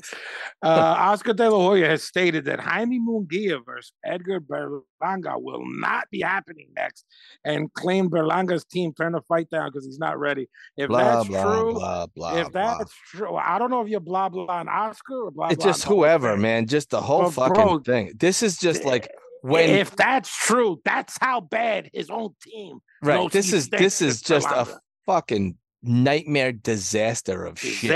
Oscar De La Hoya has stated that Jaime Munguia versus Edgar Berlanga will not be happening next, and claimed Berlanga's team turned the fight down because he's not ready. If that's true, true, I don't know if you're blah blah on Oscar or blah. It's blah just whoever, man. Just the whole fucking thing. This is just like when. If that's true, that's how bad his own team. Right. This is just a fucking nightmare disaster of shit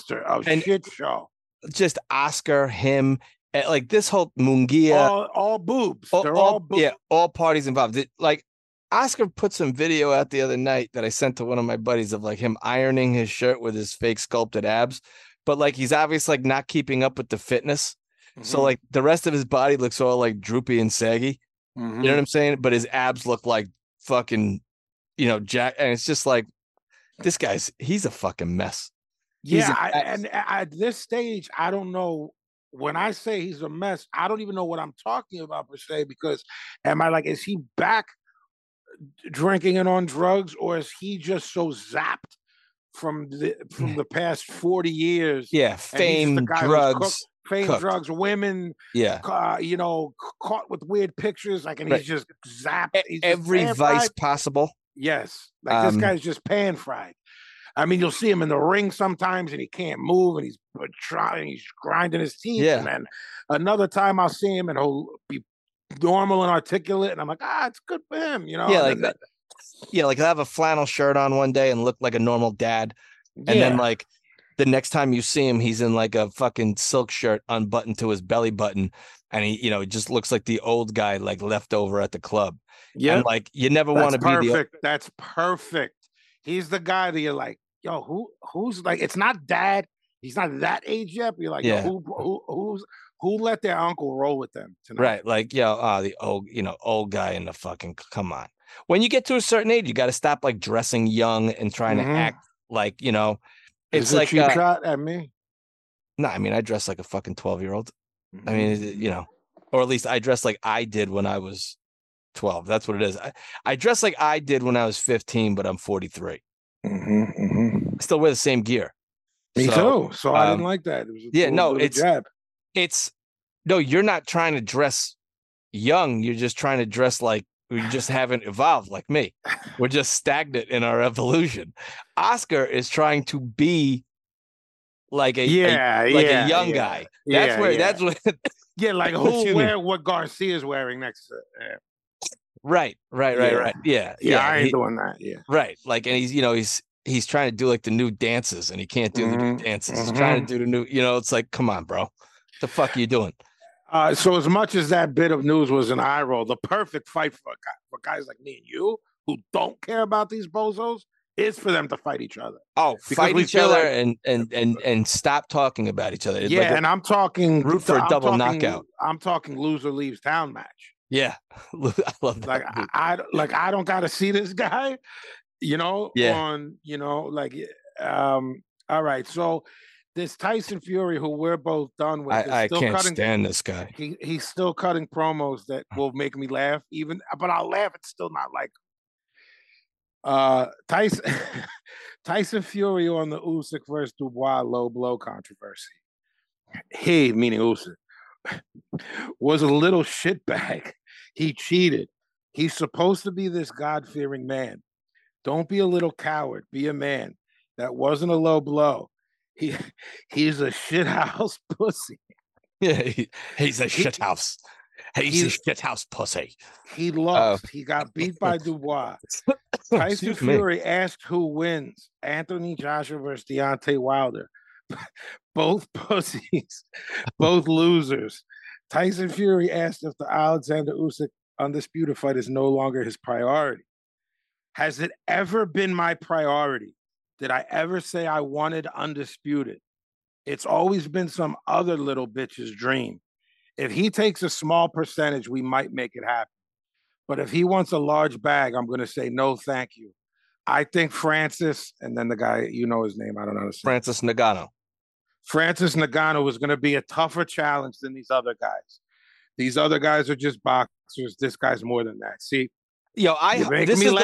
show. Just Oscar, him, like this whole Munguia, all boobs. They're all boobs. Yeah, all parties involved. Like Oscar put some video out the other night that I sent to one of my buddies of like him ironing his shirt with his fake sculpted abs, but like he's obviously like not keeping up with the fitness. Mm-hmm. So like the rest of his body looks all like droopy and saggy. Mm-hmm. You know what I'm saying? But his abs look like fucking, jack, and it's just like. This he's a fucking mess. And at this stage, I don't know. When I say he's a mess, I don't even know what I'm talking about per se, because is he back drinking and on drugs, or is he just so zapped from the past 40 years? Yeah, fame, drugs. Drugs, women, caught with weird pictures, and he's just zapped. He's every vice possible. Yes, this guy's just pan fried. I mean, you'll see him in the ring sometimes, and he can't move, and he's grinding his teeth. Yeah. And then another time I'll see him, and he'll be normal and articulate, and I'm like, it's good for him, Yeah, like that. Yeah, like he'll have a flannel shirt on one day and look like a normal dad, and then like the next time you see him, he's in like a fucking silk shirt unbuttoned to his belly button, and he just looks like the old guy like left over at the club. Yeah, and like you never want to be perfect. That's perfect. He's the guy that you're like, yo, who's like, it's not dad. He's not that age yet. But you're like, who let their uncle roll with them tonight? Right, like the old guy in the fucking. Come on. When you get to a certain age, you got to stop like dressing young and trying to act like It's Is it a like cheap shot at me? no, I mean I dress like a fucking 12-year-old. I Mhm. mean, you know, or at least I dress like I did when I was 12. That's what it is. I dress like I did when I was 15, but I'm 43. I still wear the same gear. Me So, too. So I didn't like that. It was a yeah, no, little jab. it's no, you're not trying to dress young. You're just trying to dress like we just haven't evolved like me. We're just stagnant in our evolution. Oscar is trying to be like a young guy. That's where that's what Yeah, like who wear what Garcia's wearing next to right. Yeah. I ain't doing that. Yeah. Right. Like, and he's trying to do like the new dances and he can't do the new dances. He's trying to do the new, it's like, come on, bro. What the fuck are you doing? So as much as that bit of news was an eye roll, the perfect fight for guys like me and you who don't care about these bozos is for them to fight each other. Oh, fight each other and stop talking about each other. Yeah, and I'm talking root for a double knockout. I'm talking loser leaves town match. Yeah, I love that. I don't got to see this guy, Yeah. All right, so this Tyson Fury, who we're both done with, I can't stand this guy. He's still cutting promos that will make me laugh, but I'll laugh. It's still not like Tyson Fury on the Usyk versus Dubois low blow controversy. He, meaning Usyk, was a little shitbag. He cheated. He's supposed to be this God-fearing man. Don't be a little coward. Be a man. That wasn't a low blow. He's a shithouse pussy. Yeah, he's a shithouse. He's a shithouse pussy. He lost. He got beat by Dubois. Tyson Fury asked who wins. Anthony Joshua versus Deontay Wilder. Both pussies. Both losers. Tyson Fury asked if the Alexander Usyk undisputed fight is no longer his priority. Has it ever been my priority? Did I ever say I wanted undisputed? It's always been some other little bitch's dream. If he takes a small percentage, we might make it happen. But if he wants a large bag, I'm going to say no, thank you. I think Francis, and then the guy, his name, I don't know. Francis Ngannou. Francis Ngannou is going to be a tougher challenge than these other guys. These other guys are just boxers. This guy's more than that. See, this is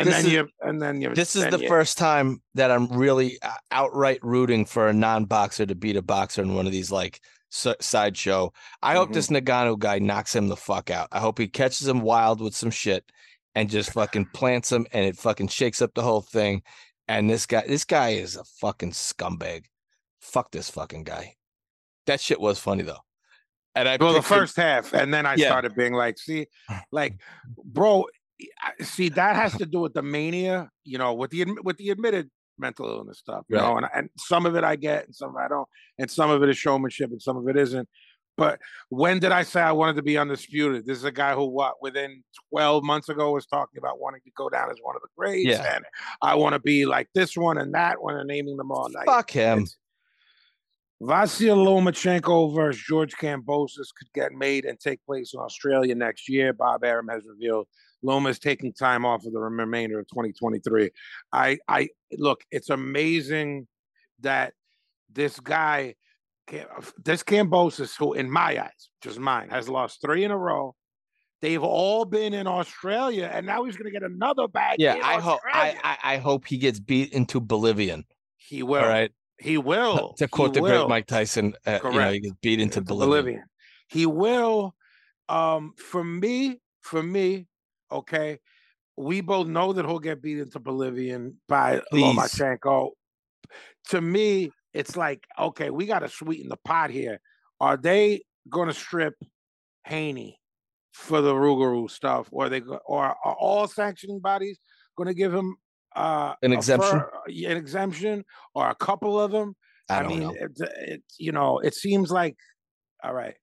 the first time that I'm really outright rooting for a non-boxer to beat a boxer in one of these like sideshow. I hope this Ngannou guy knocks him the fuck out. I hope he catches him wild with some shit and just fucking plants him and it fucking shakes up the whole thing. And this guy is a fucking scumbag. Fuck this fucking guy. That shit was funny though. And the first half, and then I started being like, bro, that has to do with the mania, with the admitted mental illness stuff, and some of it I get, and some of it I don't, and some of it is showmanship, and some of it isn't. But when did I say I wanted to be undisputed? This is a guy who, within 12 months ago was talking about wanting to go down as one of the greats, and I want to be like this one and that one, and naming them all. Fuck him. Vasyl Lomachenko versus George Kambosos could get made and take place in Australia next year. Bob Arum has revealed Loma is taking time off of the remainder of 2023. I look, it's amazing that this guy, this Kambosos, who in my eyes, just mine, has lost 3 in a row. They've all been in Australia, and now he's going to get another bag. Yeah, I hope he gets beat into Bolivian. He will. All right. He will. To quote the great Mike Tyson, he gets beat into Bolivian. He will. For me, okay, we both know that he'll get beat into Bolivian by Lomachenko. To me, it's like, okay, we got to sweeten the pot here. Are they going to strip Haney for the Rougarou stuff, or are all sanctioning bodies going to give him an exemption? An exemption, or a couple of them? I don't know. It seems like, all right.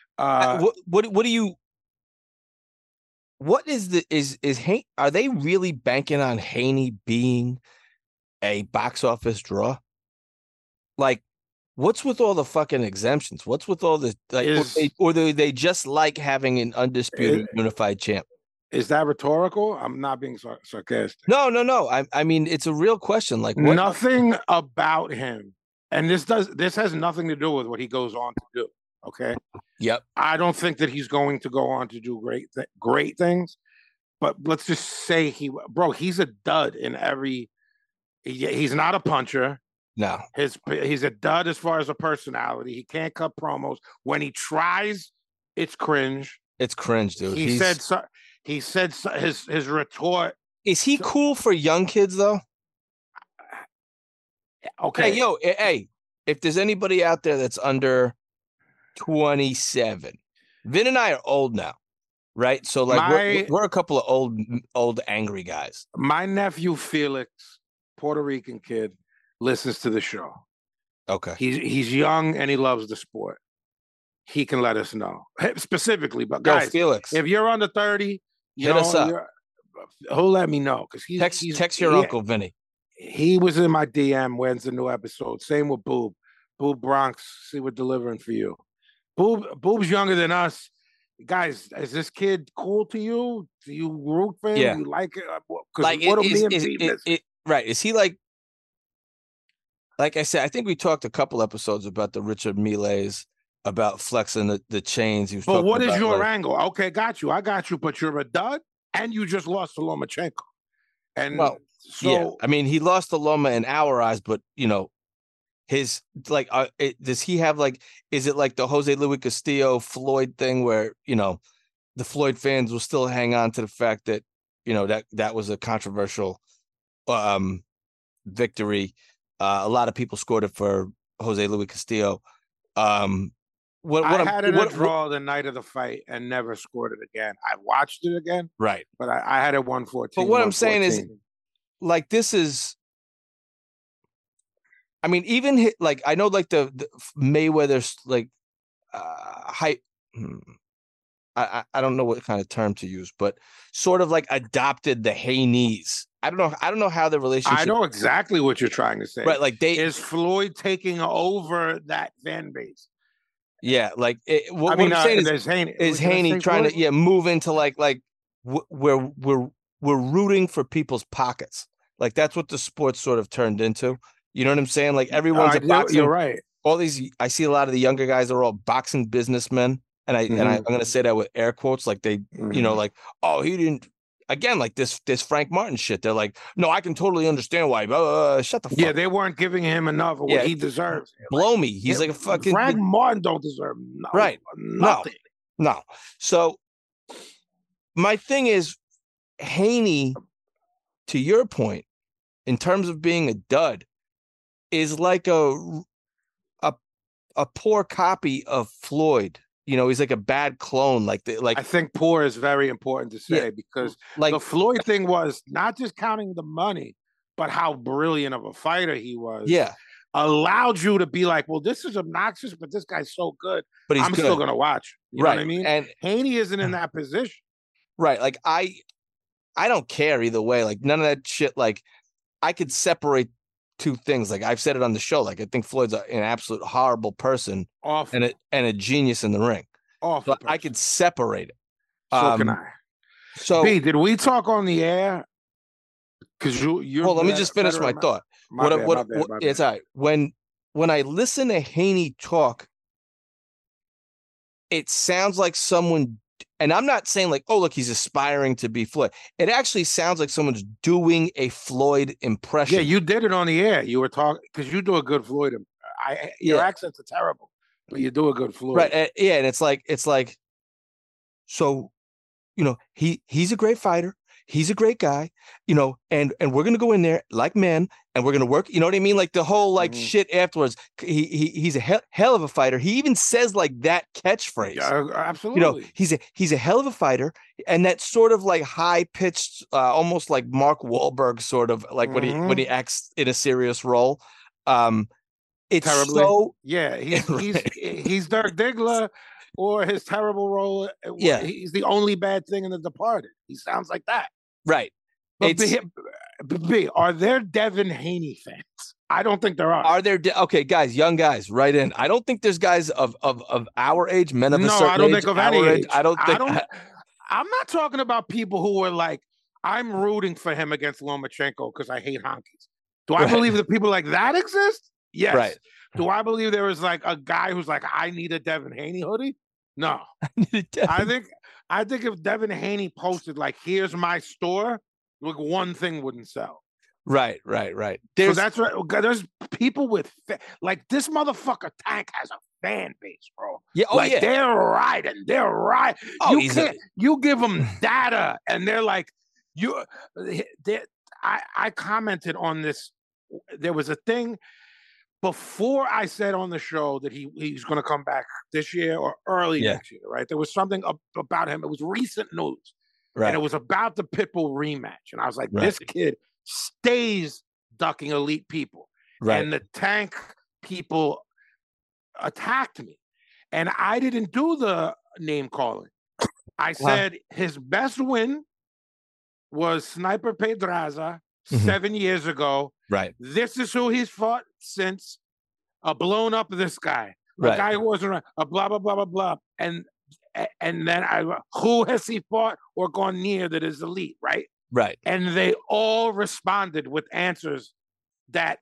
Are they really banking on Haney being a box office draw? Like, what's with all the fucking exemptions? What's with all the or do they just like having an undisputed unified champ? Is that rhetorical? I'm not being sarcastic. No. I mean, it's a real question. Like, what? Nothing about him, and this has nothing to do with what he goes on to do. Okay. Yep. I don't think that he's going to go on to do great things, but let's just say he's a dud in every. He's not a puncher. No. He's a dud as far as a personality. He can't cut promos. When he tries, it's cringe. It's cringe, dude. He said his retort. Is he cool for young kids though? Okay. Hey, if there's anybody out there that's under 27, Vin and I are old now, right? So like we're a couple of old angry guys. My nephew Felix, Puerto Rican kid, listens to the show. Okay. He's young and he loves the sport. He can let us know specifically. But guys, Felix, if you're under 30, hit us up. He'll let me know because text your uncle Vinny. He was in my DM. When's the new episode? Same with Boob Bronx. See, we're delivering for you. Boob's younger than us. Guys, is this kid cool to you? Do you root for him? Yeah. Do you like it? Like, right. Is he like I said, I think we talked a couple episodes about the Richard Miles, about flexing the chains. He was but what is about, your angle? Okay, got you. I got you. But you're a dud and you just lost to Lomachenko. And I mean, he lost to Loma in our eyes, but his does he have is it like the Jose Luis Castillo Floyd thing where the Floyd fans will still hang on to the fact that that was a controversial victory. A lot of people scored it for Jose Luis Castillo. I had it a draw the night of the fight and never scored it again. I watched it again, right? But I had it 114. But what I'm saying is, this is. I mean, even I know the Mayweather's hype. I don't know what kind of term to use, but sort of adopted the Haney's. I don't know how the relationship. I know exactly what you're trying to say. Right, is Floyd taking over that fan base? Yeah, what I'm saying is Haney trying to move into where we're rooting for people's pockets. That's what the sport sort of turned into. You know what I'm saying? Everyone's a boxing. You're right. All these, I see a lot of the younger guys are all boxing businessmen, and I'm going to say that with air quotes. Oh, he didn't. Again, this Frank Martin shit. They're like, no, I can totally understand why. Shut the fuck. Yeah, they weren't giving him enough of what he deserves. Blow me. He's like a fucking Frank Martin don't deserve nothing. No. So my thing is, Haney, to your point, in terms of being a dud, is like a poor copy of Floyd. He's like a bad clone. I think poor is very important to say because the Floyd thing was not just counting the money, but how brilliant of a fighter he was. Yeah. Allowed you to be like, well, this is obnoxious, but this guy's so good. But I'm still going to watch. You know what I mean? And Haney isn't in that position. Right. I don't care either way. None of that shit. I could separate two things. I've said it on the show. I think Floyd's an absolute horrible person. Awful. And a genius in the ring. Awful. So I could separate it. So can I. So B, did we talk on the air? Because you're. Well, let me just finish my thought. My bad. It's all right. When I listen to Haney talk, it sounds like someone. And I'm not saying oh, look, he's aspiring to be Floyd. It actually sounds like someone's doing a Floyd impression. Yeah, you did it on the air. You were talking because you do a good Floyd. Your accents are terrible, but you do a good Floyd. Right. And it's like, so, he's a great fighter. He's a great guy, and we're going to go in there like men and we're going to work. You know what I mean? The whole shit afterwards. He's a hell of a fighter. He even says that catchphrase. Yeah, absolutely. He's a hell of a fighter. And that sort of high pitched, almost like Mark Wahlberg sort of when he acts in a serious role. It's terribly. So he's Dirk Diggler. Or his terrible role. Yeah. He's the only bad thing in The Departed. He sounds like that. Right. But B, are there Devin Haney fans? I don't think there are. Are there? Okay, guys, young guys, right in. I don't think there's guys of our age, men of a certain age. I don't think of any age. I don't think. I'm not talking about people who were like, I'm rooting for him against Lomachenko because I hate honkies. Do I Right. believe that people like that exist? Yes. Right. Do I believe there is like a guy who's like, I need a Devin Haney hoodie? No. I think if Devin Haney posted like, here's my store, like one thing wouldn't sell. Right. So There's that's right. There's people with like this motherfucker Tank has a fan base, bro. yeah. Oh like yeah. they're riding. Oh, You give them data, and they're like, I commented on this. There was a thing before I said on the show that he's going to come back this year or early next year, right? There was something about him. It was recent news, Right. and it was about the Pitbull rematch, and I was like, Right. this kid stays ducking elite people, Right. and the Tank people attacked me, and I didn't do the name calling. I said his best win was Sniper Pedraza Mhm. 7 years ago. Right. This is who he's fought since. Blown up this guy, a Right. guy who wasn't around, a blah blah blah blah blah, and then who has he fought or gone near that is elite, right? Right. And they all responded with answers that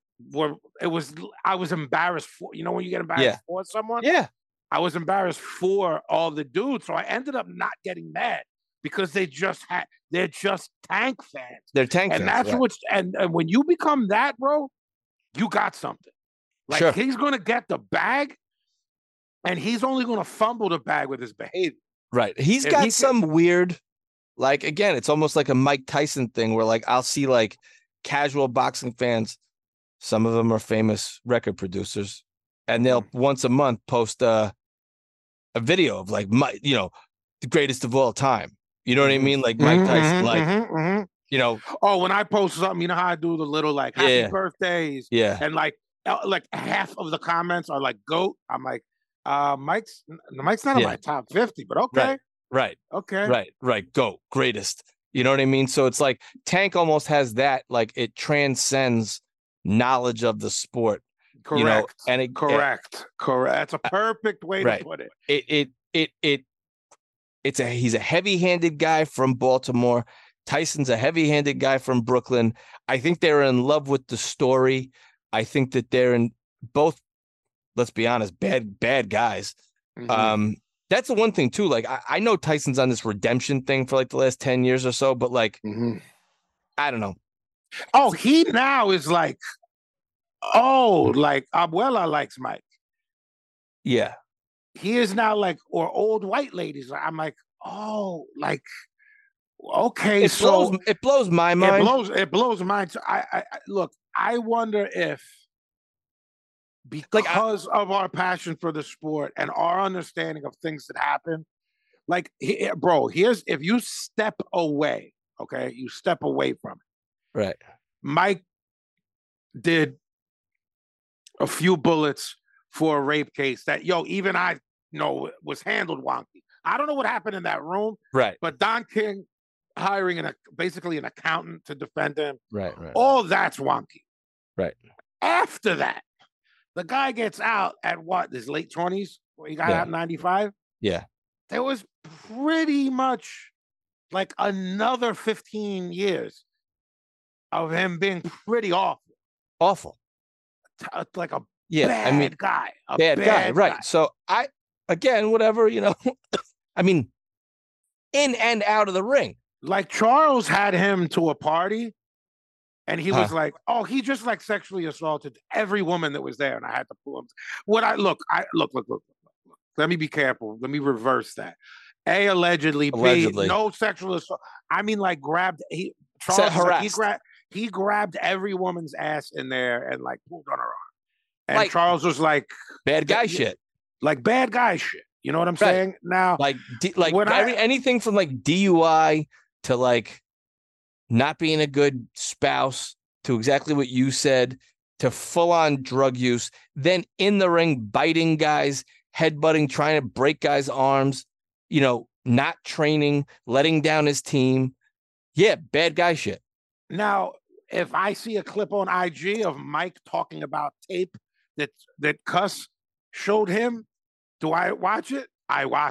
I was embarrassed for. You know when you get embarrassed for someone? Yeah. I was embarrassed for all the dudes, so I ended up not getting mad because they're just Tank fans. They're Tank And fans, that's right. what's and when you become that, bro, you got something. Like Sure. he's gonna get the bag, and he's only gonna fumble the bag with his behavior. Right. He's If got he some weird, like, again, it's almost like a Mike Tyson thing where, like, I'll see like casual boxing fans. Some of them are famous record producers, and they'll once a month post a video of like the greatest of all time. You know what I mean? Like Mike Tyson, Oh, when I post something, you know how I do the little like happy birthdays, Yeah. and like half of the comments are like goat. I'm like, Mike's not in my top 50, but okay, Right. okay, Right. Go greatest. You know what I mean? So it's like Tank almost has that, like it transcends knowledge of the sport. correct, You know, and correct. That's a perfect way right. to put it. He's a heavy-handed guy from Baltimore. Tyson's a heavy-handed guy from Brooklyn. I think they're in love with the story. I think that they're in both, let's be honest, bad guys. Mhm. That's the one thing too. Like I know Tyson's on this redemption thing for like the last 10 years or so, but like I don't know. Oh, he now is like, like Abuela likes Mike. Yeah. He is now like, or old white ladies. I'm like, oh, like, okay. It blows my mind. It blows mine. So I look, I wonder if because of our passion for the sport and our understanding of things that happen, like, bro, if you step away, okay, you step away from it. Right. Mike did a few bullets for a rape case that, even I know was handled wonky. I don't know what happened in that room. Right. But Don King hiring basically an accountant to defend him. Right. All that's wonky. Right. After that, the guy gets out at his late 20s? He got out in 95? Yeah. There was pretty much like another 15 years of him being pretty awful. Awful. Like a bad guy. Bad guy. Right. Guy. So again, whatever, I mean, in and out of the ring. Like Charles had him to a party, and he was like, "Oh, he just like sexually assaulted every woman that was there," and I had to pull him. Look. Let me be careful. Let me reverse that. Allegedly. B, no sexual assault. I mean, like Charles. He grabbed every woman's ass in there and like pulled on her arm, and like, Charles was like, "Bad guy shit." Like bad guy shit. You know what I'm saying? Now, anything from like DUI to like not being a good spouse to exactly what you said to full on drug use, then in the ring biting guys, headbutting, trying to break guys' arms, not training, letting down his team. Yeah, bad guy shit. Now, if I see a clip on IG of Mike talking about tape that Cuss showed him, do I watch it? I watch it.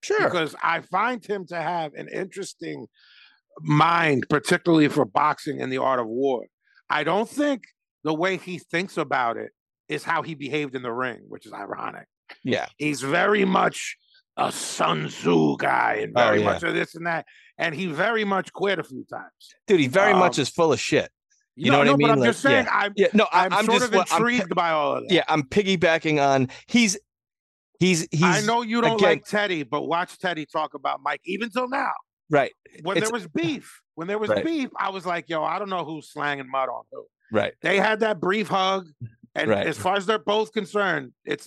Sure. because I find him to have an interesting mind, particularly for boxing and the art of war. I don't think the way he thinks about it is how he behaved in the ring, which is ironic. Yeah. He's very much a Sun Tzu guy and very yeah. much of this and that. And he very much quit a few times. Dude, he very much is full of shit. You know what I mean? But I'm Like, just saying, I'm sort just of intrigued by all of that. Yeah, I'm piggybacking on he's I know you don't again, like Teddy, but watch Teddy talk about Mike even till now. right. When there was beef, I was like, yo, I don't know who's slanging mud on who. Right. They had that brief hug, and as far as they're both concerned, it's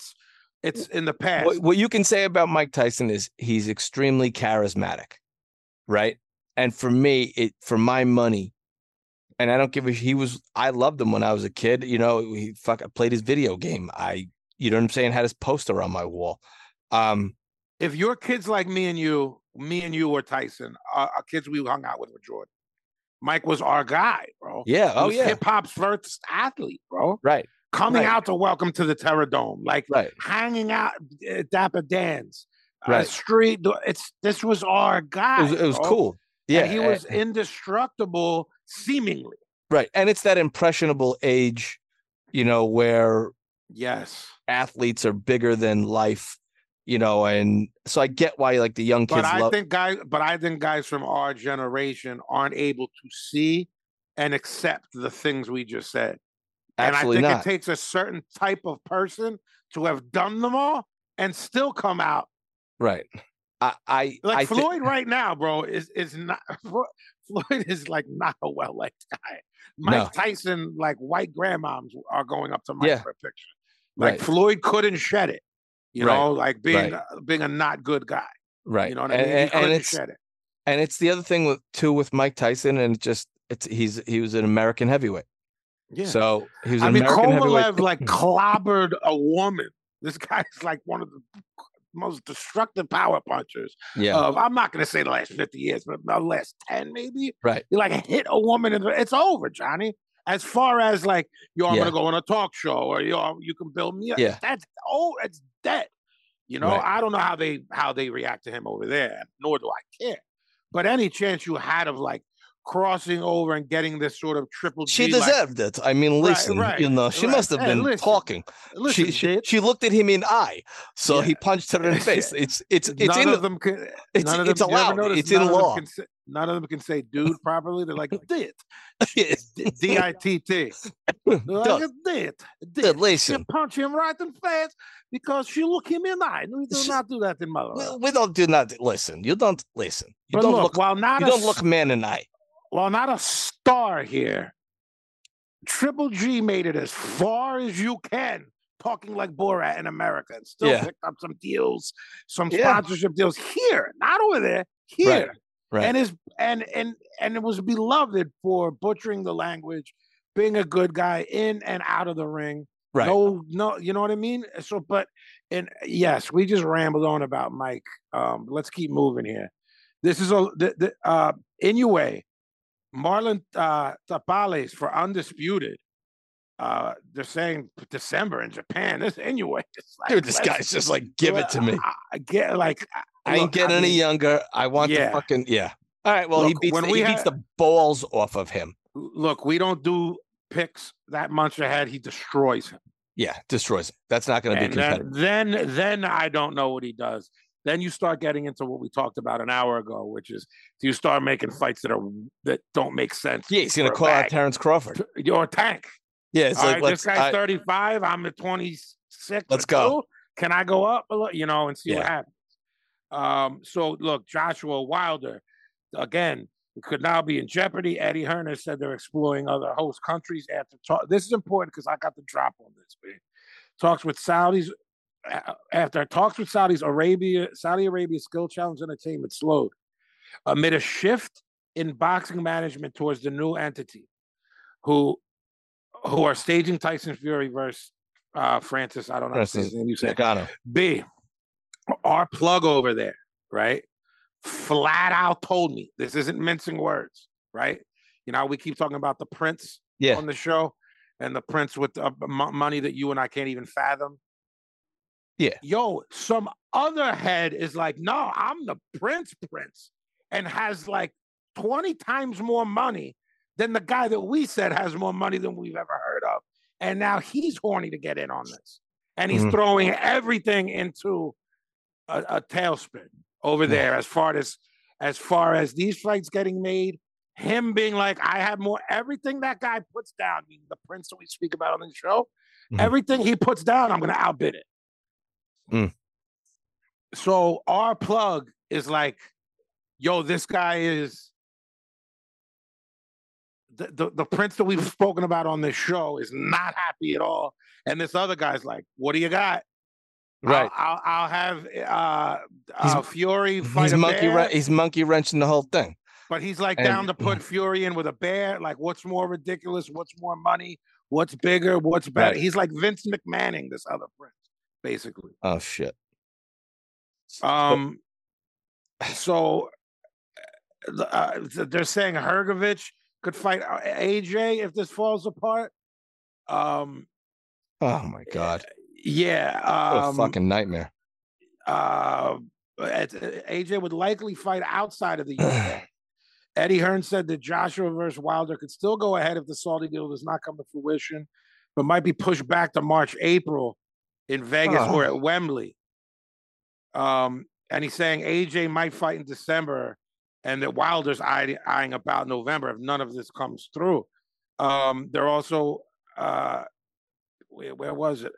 in the past. What you can say about Mike Tyson is he's extremely charismatic, right? And for me, for my money, and I don't give a I loved him when I was a kid. You know, I played his video game. You know what I'm saying? Had his poster on my wall. If your kids like me and you or Tyson, our kids we hung out with Jordan. Mike was our guy, bro. Yeah. He was hip hop's first athlete, bro. Right. Coming out to Welcome to the Terror Dome, like hanging out at Dapper Dan's street. This was our guy. It was cool. Yeah. And he was indestructible, seemingly. Right. And it's that impressionable age, you know, where athletes are bigger than life, you know, and so I get why like the young kids I think guys from our generation aren't able to see and accept the things we just said. Absolutely and I think not. It takes a certain type of person to have done them all and still come out. Right. Floyd right now, bro, is not Floyd is like not a well-liked guy. Mike Tyson, like white grandmoms are going up to Mike for a picture. Like Floyd couldn't shed it, you know, like being a not good guy. Right. You know what I mean? He couldn't shed it. And it's the other thing with Mike Tyson, and he was an American heavyweight. Yeah. So he was an American Kovalev like clobbered a woman. This guy's like one of the most destructive power punchers of, I'm not going to say the last 50 years, but the last 10 maybe. Right. You like hit a woman and it's over, Johnny. As far as like, I'm going to go on a talk show or you can build me up. Yeah. It's dead. You know, I don't know how they react to him over there, nor do I care. But any chance you had of like crossing over and getting this sort of triple G. She deserved it. I mean, listen, you know, she must have been talking. She looked at him in eye, so he punched her in the face. It's allowed. It's in law. None of them can say dude properly. They're like dit. D-I-T-T. Like dit. Listen. You punch him right in the face because she look him in the eye. We do not do that in mother. We don't do not listen. You don't listen. You but don't look. While not you don't look man in eye. Well, not a star here. Triple G made it as far as you can, talking like Borat in America, and still picked up some deals, some sponsorship deals here, not over there, here. Right. And it was beloved for butchering the language, being a good guy in and out of the ring. Right. No, you know what I mean? So, yes, we just rambled on about Mike. Let's keep moving here. This is Inoue. Marlon Tapales for Undisputed. They're saying December in Japan. This anyway. Like, dude, this guy's just like, give it to me. I ain't getting any younger. I want the fucking All right. Well, look, he beats the balls off of him. Look, we don't do picks that much ahead. He destroys him. Yeah, destroys him. That's not going to be competitive. Then I don't know what he does. Then you start getting into what we talked about an hour ago, which is you start making fights that don't make sense. Yeah, he's going to call out Terrence Crawford. You're a tank. Yeah, it's like this guy's 35. I'm at 26. Let's go. Can I go up a little, and see what happens? So look, Joshua Wilder, again, could now be in jeopardy. Eddie Hearn said they're exploring other host countries after talk. This is important because I got the drop on this, man. Talks with Saudis. After talks with Saudi Arabia Skill Challenge Entertainment slowed amid a shift in boxing management towards the new entity, who are staging Tyson Fury versus Francis. I don't know his name. You said B. Our plug over there, right? Flat out told me, this isn't mincing words, right? We keep talking about the Prince on the show, and the Prince with money that you and I can't even fathom. Yeah. Yo, some other head is like, no, I'm the prince, and has like 20 times more money than the guy that we said has more money than we've ever heard of. And now he's horny to get in on this. And he's throwing everything into a tailspin over there as far as these fights getting made. Him being like, I have more, everything that guy puts down, meaning the prince that we speak about on the show, everything he puts down, I'm going to outbid it. So our plug is like, yo, this guy is the prince that we've spoken about on this show is not happy at all. And this other guy's like, what do you got? Right. I'll have Fury fight he's monkey wrenching the whole thing. But he's like down to put Fury in with a bear. Like, what's more ridiculous? What's more money? What's bigger? What's better? Right. He's like Vince McMahoning, this other prince, basically. Oh shit. So they're saying Hrgovic could fight AJ if this falls apart. Oh my god. Yeah. What a fucking nightmare. AJ would likely fight outside of the UK. Eddie Hearn said that Joshua versus Wilder could still go ahead if the Saudi deal does not come to fruition, but might be pushed back to March, April in Vegas or at Wembley. And he's saying AJ might fight in December and that Wilder's eyeing about November if none of this comes through. They're also, where was it?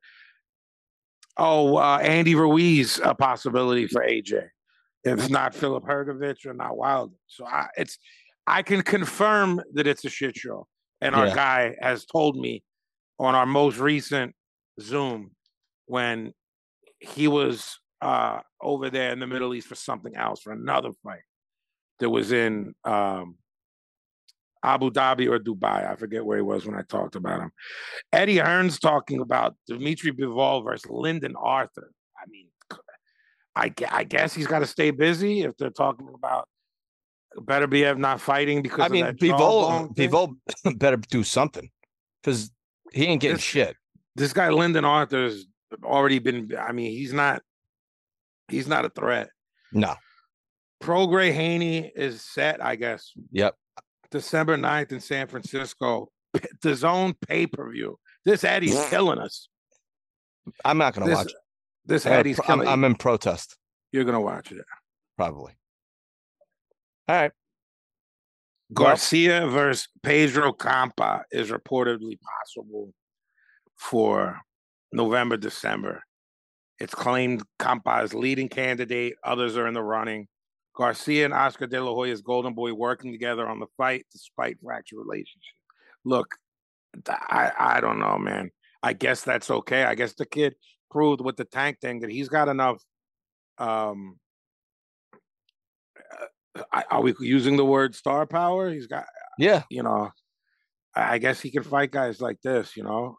Andy Ruiz, a possibility for AJ. If not Philip Hrgovic or not Wilder. So I can confirm that it's a shit show. And our guy has told me on our most recent Zoom when he was over there in the Middle East for something else, for another fight that was in Abu Dhabi or Dubai. I forget where he was when I talked about him. Eddie Hearn's talking about Dimitri Bivol versus Lyndon Arthur. I mean, I guess he's got to stay busy if they're talking about Beterbiev not fighting because Bivol better do something because he ain't getting shit. This guy Lyndon Arthur's already been. I mean, he's not a threat. No. Prograis Haney is set, I guess. Yep. December 9th in San Francisco. The Zone pay-per-view. This Eddie's killing us. I'm not going to watch it. This Eddie's killing. I'm in protest. You're going to watch it. Probably. All right. Garcia versus Pedro Campa is reportedly possible for November, December. It's claimed Campa is leading candidate. Others are in the running. Garcia and Oscar De La Hoya's Golden Boy working together on the fight despite fractured relationship. Look, I don't know, man. I guess that's okay. I guess the kid proved with the tank thing that he's got enough. Are we using the word star power? He's got, you know, I guess he can fight guys like this, you know.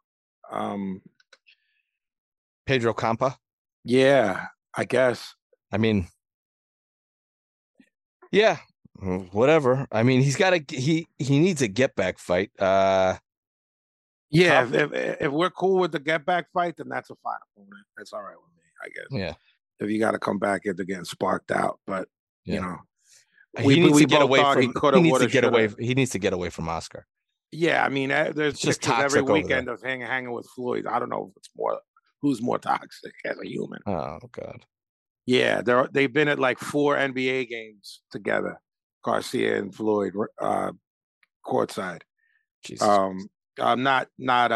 Pedro Campa. Yeah, I guess. I mean, yeah, whatever. I mean, he's got he needs a get back fight. Yeah, if we're cool with the get back fight, then that's a fine opponent. That's all right with me, I guess. Yeah. If you got to come back after getting sparked out, but you know, he needs to get away from Oscar. Yeah, I mean, there's just every weekend of hanging with Floyd. I don't know if it's who's more toxic as a human. Oh God. Yeah, they've been at like 4 NBA games together, Garcia and Floyd, courtside. Jesus. Not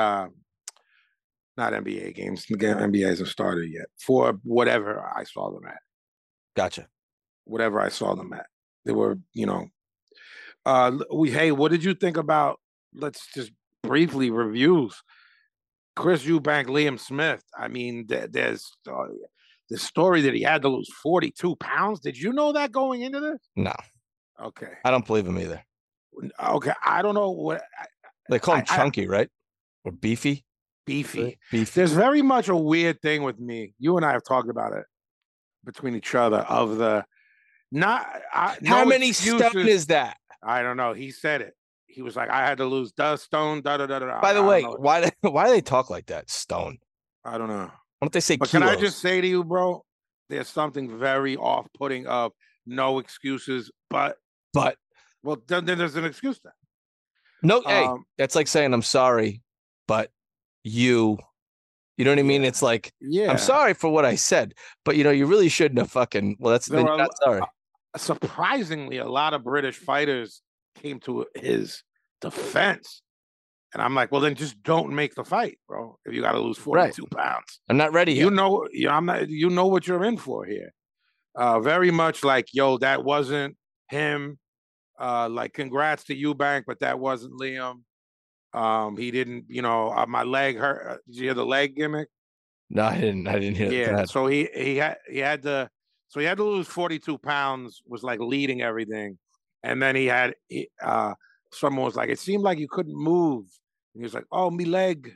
NBA games. Again, NBA hasn't started yet. For whatever I saw them at. Gotcha. Whatever I saw them at, they were, you know. Hey, what did you think about? Let's just briefly reviews. Chris Eubank, Liam Smith. I mean, there's the story that he had to lose 42 pounds. Did you know that going into this? No. Okay. I don't believe him either. Okay, I don't know what they call him chunky, right? Or beefy? Beefy. There's very much a weird thing with me. You and I have talked about it between each other of the how many stone is that? I don't know. He said it. He was like, I had to lose stone. By the way, why do they talk like that? Stone. I don't know. don't they say But kilos? can I just say to you, bro, there's something very off-putting of no excuses, but But well, then there's an excuse then. no, hey, Um, that's like saying I'm sorry, but you know what I mean? Yeah. It's like yeah, I'm sorry for what I said, but you really shouldn't have fucking. Well, that's there then were you're not sorry. surprisingly a lot of British fighters came to his defense. And I'm like, well, then just don't make the fight, bro. If you got to lose 42 pounds, I'm not ready yet. I'm not. You know what you're in for here. Very much like, yo, that wasn't him. Like, congrats to Eubank, but that wasn't Liam. He didn't. My leg hurt. Did you hear the leg gimmick? No, I didn't hear Yeah. that. So he had to. So he had to lose 42 pounds. Was like leading everything, and then someone was like, it seemed like you couldn't move. And he was like, oh, me leg.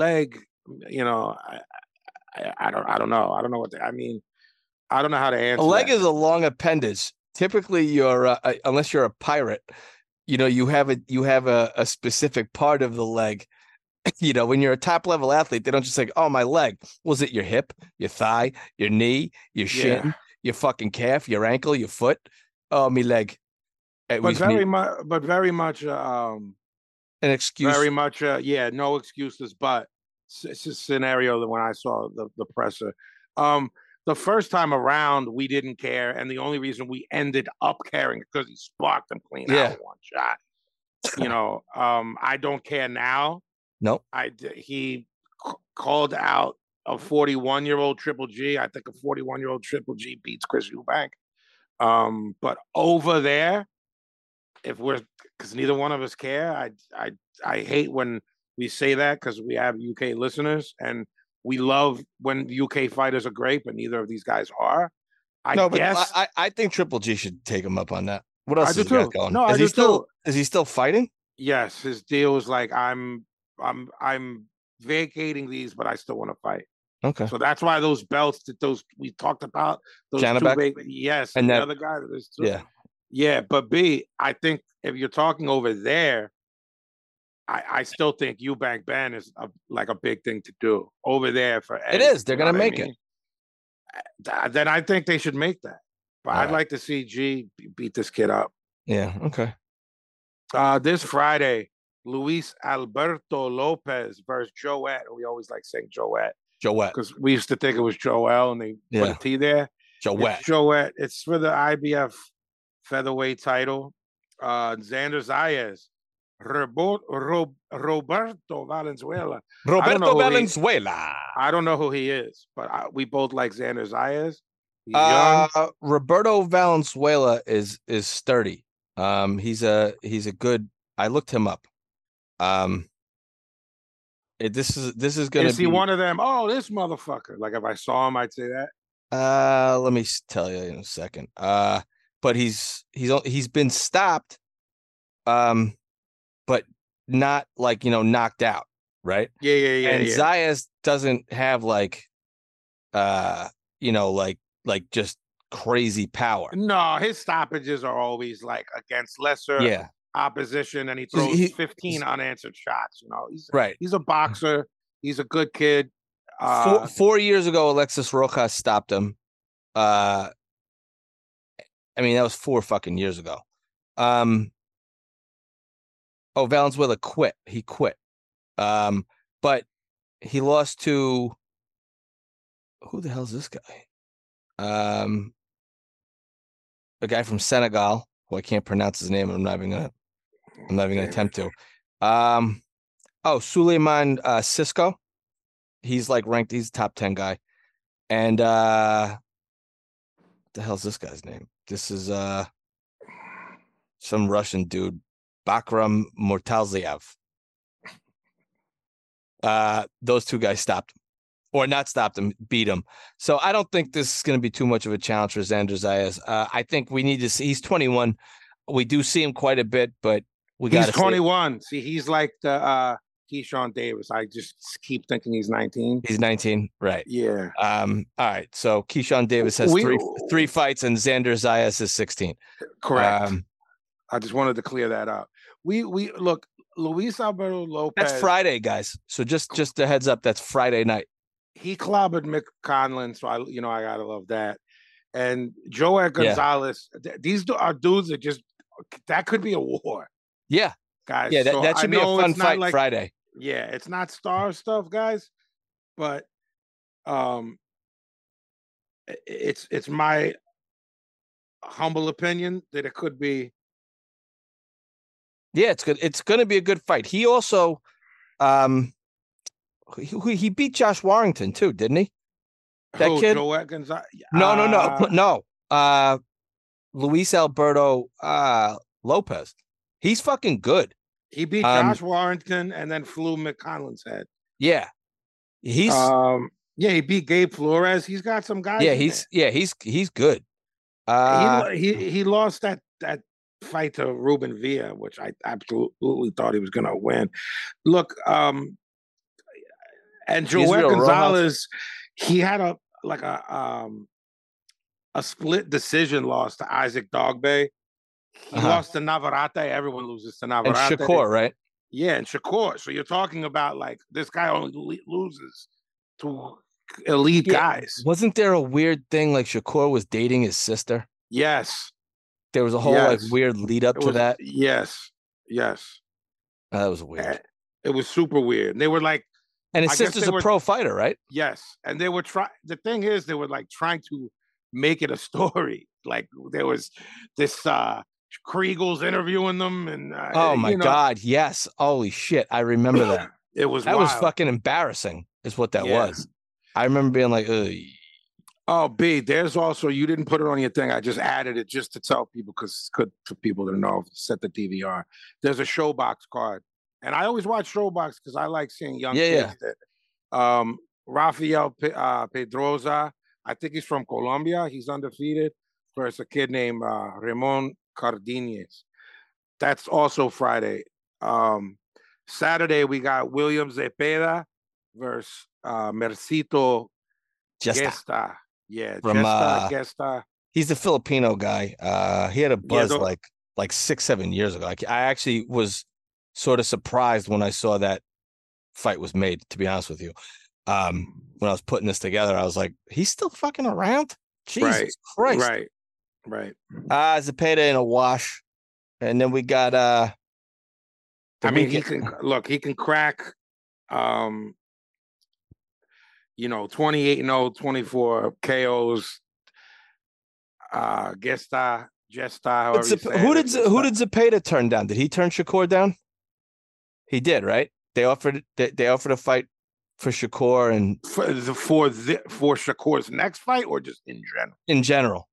I don't know. I don't know I mean. I don't know how to answer. A leg that. is a long appendage. Typically, you're unless you're a pirate, you have a specific part of the leg. When you're a top level athlete, they don't just say, "Oh, my leg." Was it your hip, your thigh, your knee, your shin, your fucking calf, your ankle, your foot? Oh, me leg. But very much an excuse. Very much, no excuses. But it's a scenario that when I saw the presser, the first time around we didn't care, and the only reason we ended up caring because he sparked him clean out in one shot. I don't care now. No, he called out a 41-year-old Triple G. I think a 41-year-old Triple G beats Chris Eubank. But over there, because neither one of us care. I hate when we say that because we have UK listeners and we love when UK fighters are great, but neither of these guys are. I think Triple G should take him up on that. What else is he got going? No, is he still fighting? Yes, his deal is like I'm vacating these, but I still want to fight. Okay. So that's why those belts that we talked about, those Janabek? yes, and the that other guy. Yeah. Yeah, but B, I think if you're talking over there, I still think Eubank Ben is like a big thing to do over there for Eddie. It is. They're going to make it. Then I think they should make that. But I'd like to see G beat this kid up. Yeah, okay. This Friday, Luis Alberto Lopez versus Joet. We always like saying Joet. Because we used to think it was Joel and they put a T there. Joet. It's for the IBF featherweight title. Xander Zayas. Roberto Valenzuela. I don't know who he is, but we both like Xander Zayas. He's young. Roberto Valenzuela is sturdy. He's a good. I looked him up. This is going to be. Is he one of them? Oh, this motherfucker! Like if I saw him, I'd say that. Let me tell you in a second. But he's been stopped. But not like knocked out, right? Yeah. And Zayas doesn't have like just crazy power. No, his stoppages are always like against lesser opposition, and he throws 15 unanswered shots. He's a boxer. He's a good kid. 4 years ago, Alexis Rojas stopped him. I mean, that was 4 fucking years ago. Valenzuela quit. He quit. But he lost to who the hell is this guy? A guy from Senegal who I can't pronounce his name. I'm not even gonna attempt to. Suleiman Cisco. He's like ranked. He's a top 10 guy. And what the hell's this guy's name? This is some Russian dude. Bakram Mortalziev. Those 2 guys stopped him. Or not stopped him, beat him. So I don't think this is going to be too much of a challenge for Xander Zayas. I think we need to see. He's 21. We do see him quite a bit, but he's 21. See, he's like the Keyshawn Davis. I just keep thinking he's 19. He's 19, right? Yeah. All right. So Keyshawn Davis has three fights, and Xander Zayas is 16. Correct. I just wanted to clear that up. We look, Luis Alberto Lopez. That's Friday, guys. So just a heads up. That's Friday night. he clobbered Mick Conlon, so I gotta love that. And Joel Gonzalez, these are dudes that could be a war, Yeah. guys. Yeah, So that I should be a know fun it's not fight like Friday. yeah, it's not star stuff, guys, but it's my humble opinion that it could be. Yeah, it's good. It's going to be a good fight. He also, he beat Josh Warrington too, didn't he? That Who, kid? Joel Gonzalez? No. Luis Alberto Lopez. He's fucking good. He beat Josh Warrington and then flew McConlon's head. Yeah, he's he beat Gabe Flores. He's got some guys. He's good. He lost that fight to Ruben Villa, which I absolutely thought he was going to win. Look, and Joel Gonzalez, he had a split decision loss to Isaac Dogbe. He lost to Navarrete. Everyone loses to Navarrete. And Shakur, right? Yeah, and Shakur. So you're talking about like this guy only loses to elite guys. Wasn't there a weird thing like Shakur was dating his sister? Yes. There was a whole like weird lead up to that. Yes. That was weird. It was super weird. And they were like, and his sister's a pro fighter, right? Yes. And they were the thing is, they were like trying to make it a story. Like there was this Kriegel's interviewing them, and oh my god, yes, holy shit, I remember that. That was fucking embarrassing, is what that was. I remember being like, ugh. Oh, B, there's also, you didn't put it on your thing. I just added it just to tell people because it's good for people to know. Set the DVR. There's a Showbox card, and I always watch Showbox because I like seeing young kids. That, Rafael Pedroza, I think he's from Colombia. He's undefeated versus a kid named Ramon Cardenas. That's also Friday. Saturday we got William Zepeda versus Mercito Gesta. Yeah, from Gesta. He's the Filipino guy. He had a buzz like 6-7 years ago. I actually was sort of surprised when I saw that fight was made, to be honest with you. When I was putting this together, I was like, he's still fucking around? Jesus Christ. Right. Zepeda in a wash. And then we got he can crack 28-0, 24 KOs. Gesta, who did Zepeda turn down? Did he turn Shakur down? He did, right? They offered a fight for Shakur and for Shakur's next fight, or just in general? In general.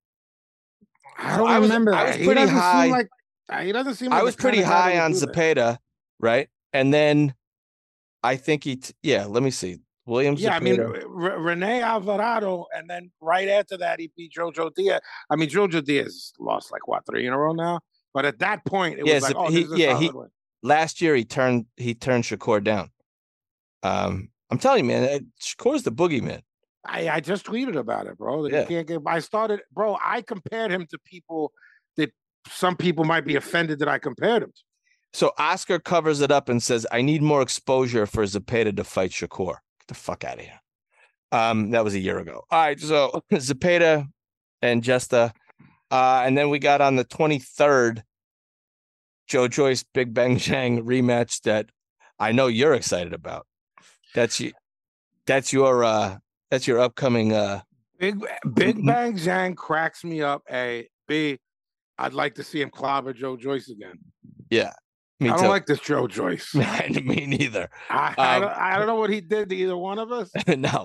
I don't remember. I was pretty high. He doesn't seem like I was pretty high on Zepeda, right? And then I think let me see. Williams. Yeah, Zepeda. Rene Alvarado, and then right after that, he beat Jojo Diaz. Jojo Diaz lost 3 in a row now. But at that point, it was last year he turned Shakur down. I'm telling you, man, Shakur's the boogeyman. I just tweeted about it, bro. That you can't get. I compared him to people that some people might be offended that I compared him to. So Oscar covers it up and says, "I need more exposure for Zepeda to fight Shakur." Get the fuck out of here. That was a year ago. All right, so Zepeda and Gesta, and then we got on the 23rd, Joe Joyce Big Bang Zhang rematch that I know you're excited about. That's your upcoming Big Bang Zhang cracks me up. A B, I'd like to see him clobber Joe Joyce again. Yeah, me too. I don't like this Joe Joyce. Me neither. I don't know what he did to either one of us. No,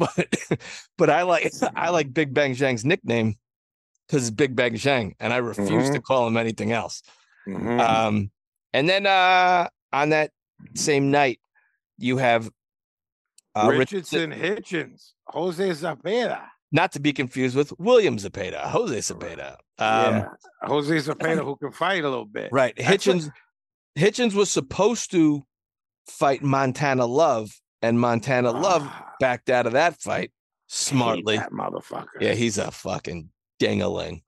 but I like Big Bang Zhang's nickname because it's Big Bang Zhang, and I refuse to call him anything else. And then on that same night, you have Richardson Hitchens, Jose Zepeda. Not to be confused with William Zepeda, Jose Zepeda. Jose Zepeda, who can fight a little bit. Right. Hitchens was supposed to fight Montana Love, and Montana Love backed out of that fight smartly. That motherfucker. Yeah, he's a fucking ding-a-ling.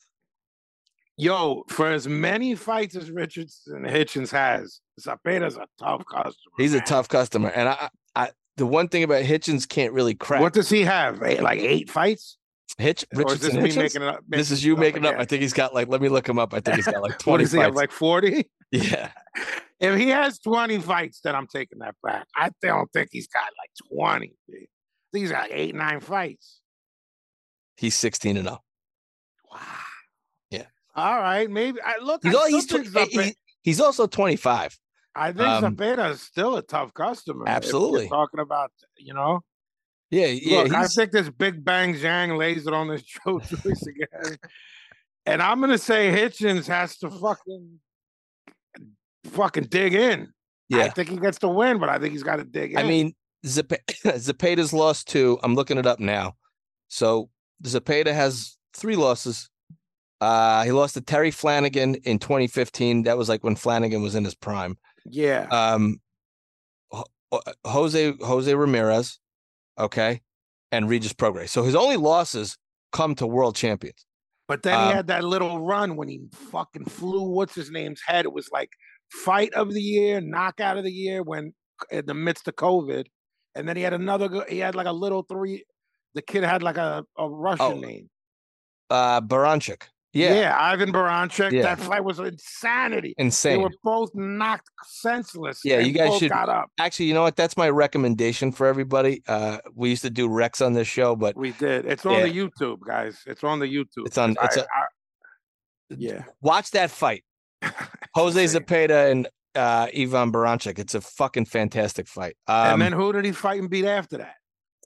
Yo, for as many fights as Richardson Hitchens has, Zepeda's a tough customer. He's a tough customer, and the one thing about Hitchens can't really crack. What does he have? Like 8 fights? Or is Richardson this me Hitchens? making it up? This is you making it up. again? I think he's got like. Let me look him up. I think he's got like 20 What does he have? fights. Like 40? Yeah. If he has 20 fights, then I'm taking that back. I don't think he's got like 20. I think he's got 8, 9 fights. He's 16-0. Wow. Yeah. All right. Maybe I look. He's also 25. I think Zepeda is still a tough customer. Absolutely. If you're talking about, Yeah. Look, I think this Big Bang Zhang lays it on this Joe Joyce again. And I'm gonna say Hitchens has to fucking dig in. Yeah. I think he gets the win, but I think he's got to dig in. I mean, Zepeda's lost 2. I'm looking it up now. So Zepeda has 3 losses. He lost to Terry Flanagan in 2015. That was like when Flanagan was in his prime. Yeah. Jose Ramirez, okay, and Regis Prograis. So his only losses come to world champions. But then he had that little run when he fucking flew what's his name's head. It was like fight of the year, knockout of the year when in the midst of COVID. And then he had he had like a little 3. The kid had like a Russian name. Baranchik. Yeah, Ivan Baranchik. Yeah. That fight was insanity. Insane. They were both knocked senseless. Yeah, you guys both should got up. Actually, you know what? That's my recommendation for everybody. We used to do Rex on this show, but We did. It's on the YouTube, guys. It's on the YouTube. It's on. Yeah. Watch that fight, Jose Zepeda and Ivan Baranchik. It's a fucking fantastic fight. And then who did he fight and beat after that?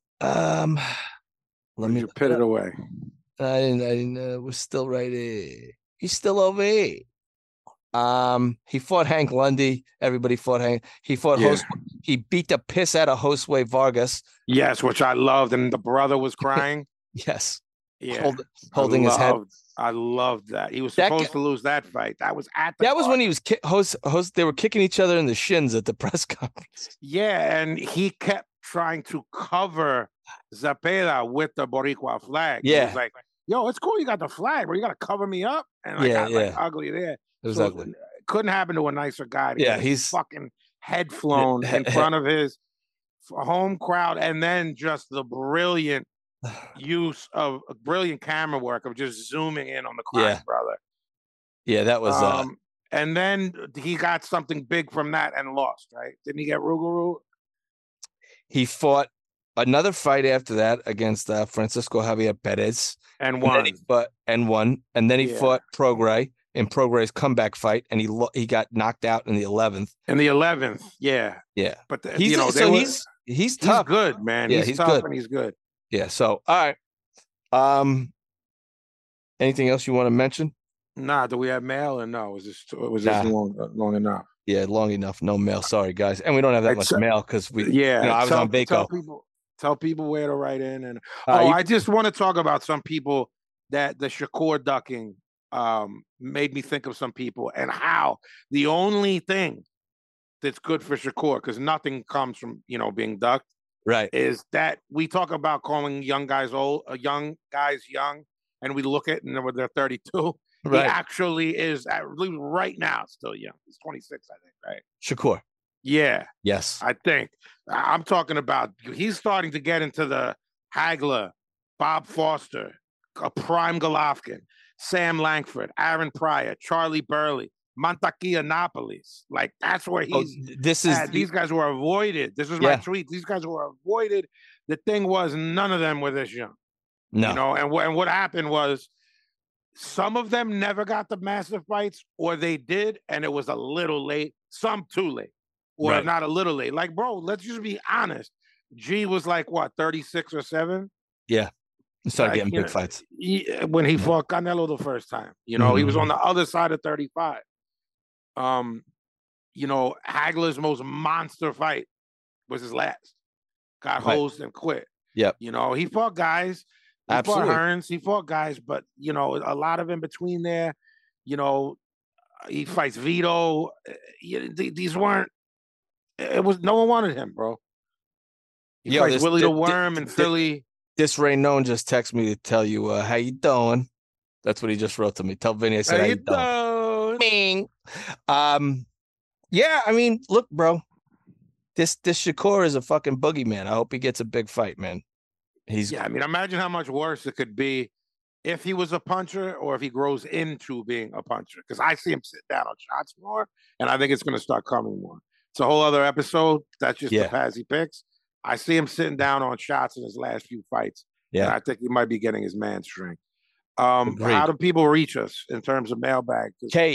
Let me put it away. I didn't. We're still right here. He's still over here. He fought Hank Lundy. Everybody fought Hank. He fought He beat the piss out of Josue Vargas. Yes, which I loved, and the brother was crying. Yes. Yeah. Holding his head. I loved that. He was supposed to lose that fight. That was when he was they were kicking each other in the shins at the press conference. Yeah, and he kept trying to cover Zepeda with the Boricua flag. Yeah. He was like, yo, it's cool you got the flag, but you got to cover me up. And I got like ugly there. It was ugly. Couldn't happen to a nicer guy. He's fucking head flown in front of his home crowd, and then just the brilliant brilliant camera work of just zooming in on the crowd, brother. Yeah, that was. And then he got something big from that and lost, right? Didn't he get Rougarou? He fought another fight after that against Francisco Javier Perez and won. And won. And then he fought Prograis in Prograis' comeback fight, and he got knocked out in the 11th. In the 11th, yeah. But he's tough. He's good, man. Yeah, he's tough good. And he's good. Yeah. So all right. Anything else you want to mention? Nah. Do we have mail or no? Was this long enough? Yeah, long enough. No mail. Sorry, guys. And we don't have that much mail because we. I was on Baco. Tell people where to write in. And I just want to talk about some people that the Shakur ducking made me think of some people and how the only thing that's good for Shakur, because nothing comes from being ducked, right? Is that we talk about calling young guys old, young guys young, and we look at and they're 32. Right. He actually is right now still young. He's 26, I think, right? Shakur. Yeah. Yes. I think. I'm talking about he's starting to get into the Hagler, Bob Foster, Prime Golovkin, Sam Langford, Aaron Pryor, Charlie Burley, Montaquilla Napoles. Like that's where he's these guys were avoided. This was my tweet. These guys were avoided. The thing was none of them were this young. No. And what happened was some of them never got the massive fights, or they did, and it was a little late. Some too late, or not a little late. Like, bro, let's just be honest. G was like what, 36 or 7? Yeah, he started getting big fights when he fought Canelo the first time. He was on the other side of 35. Hagler's most monster fight was his last. Got hosed and quit. Yep. He fought guys. He Absolutely. fought Hearns, he fought guys, but a lot of in between there. He fights Vito. These weren't. It was no one wanted him, bro. He fights Willie the Worm in Philly. This Ray Known just texted me to tell you how you doing. That's what he just wrote to me. Tell Vinny I said how you doing. Bing. Yeah, I mean, look, bro. this Shakur is a fucking boogeyman. I hope he gets a big fight, man. Yeah, I mean, imagine how much worse it could be if he was a puncher or if he grows into being a puncher. Because I see him sit down on shots more, and I think it's going to start coming more. It's a whole other episode. That's just the Pazzi picks. I see him sitting down on shots in his last few fights. Yeah, and I think he might be getting his man string. How do people reach us in terms of mailbag?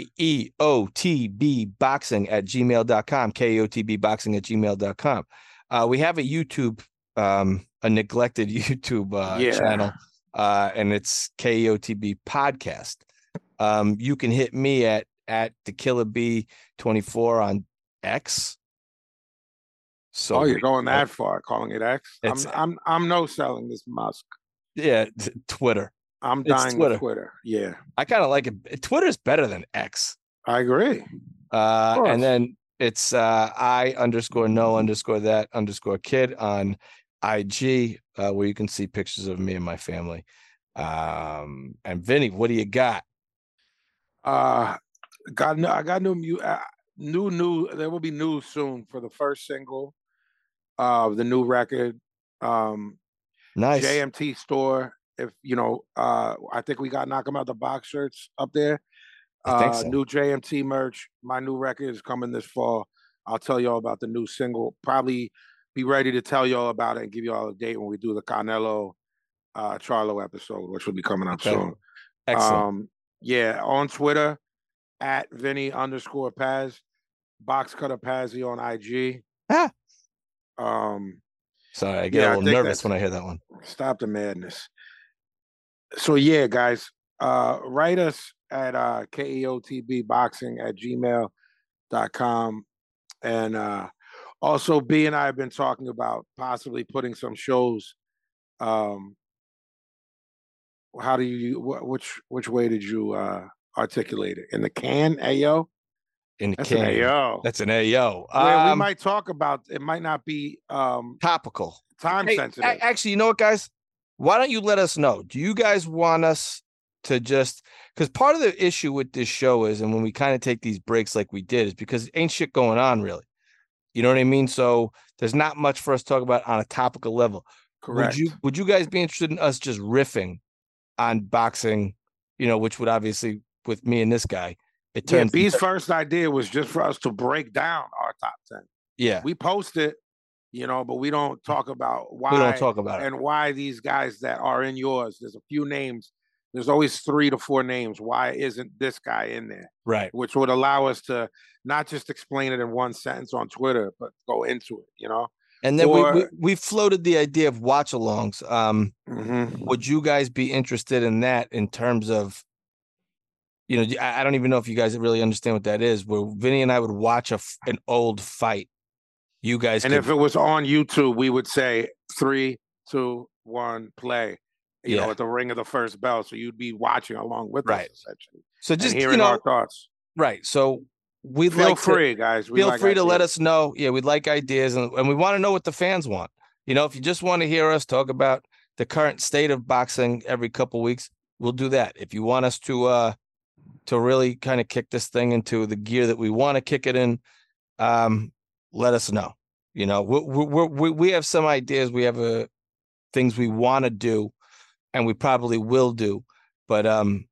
KEOTBboxing@gmail.com. KEOTBboxing@gmail.com. We have a YouTube, a neglected YouTube channel, and it's KEOTB podcast. You can hit me at the Killer B 24 on X. So you're going that far, calling it X? I'm no selling this Musk. Yeah, Twitter. I'm dying with Twitter. Yeah. I kind of like it. Twitter's better than X. I agree. And then it's I_no_that_kid on IG, where you can see pictures of me and my family. And Vinny, what do you got? I got new. There will be news soon for the first single of the new record. Nice. JMT store. If I think we got Knock 'em Out the Box shirts up there. I think so. New JMT merch. My new record is coming this fall. I'll tell y'all about the new single. Probably be ready to tell y'all about it and give y'all a date when we do the Canelo Charlo episode, which will be coming up soon. Excellent. On Twitter at Vinny_Paz, Box Cutter Pazzi on IG. Sorry, I get a little nervous when I hear that one. Stop the madness. So guys, write us at KEOTBboxing@gmail.com. And also B and I have been talking about possibly putting some shows. How do you which way did you articulate it? In the can, AO? In the That's can. an AO. That's an AO. Where we might talk about, it might not be topical. Time sensitive. Actually, you know what, guys? Why don't you let us know? Do you guys want us to just, because part of the issue with this show is, and when we kind of take these breaks like we did, is because ain't shit going on really. You know what I mean? So there's not much for us to talk about on a topical level. Correct. Would you guys be interested in us just riffing on boxing, which would obviously, with me and this guy, it turns. B's first idea was just for us to break down our top 10. Yeah. We post it, but we don't talk about why. We don't talk about it. And why these guys that are in yours, there's a few names. There's always 3 to 4 names. Why isn't this guy in there? Right. Which would allow us to not just explain it in one sentence on Twitter, but go into it, And then we floated the idea of watch-alongs. Would you guys be interested in that in terms of, I don't even know if you guys really understand what that is, where Vinny and I would watch an old fight. You guys if it was on YouTube, we would say 3, 2, 1, play. At the ring of the first bell. So you'd be watching along with us, essentially. So just hearing our thoughts. Right. So we'd feel free, guys. Feel free to let us know. Yeah, we'd like ideas, and we want to know what the fans want. If you just want to hear us talk about the current state of boxing every couple of weeks, we'll do that. If you want us to really kind of kick this thing into the gear that we want to kick it in, let us know. We have some ideas. We have things we want to do, and we probably will do. But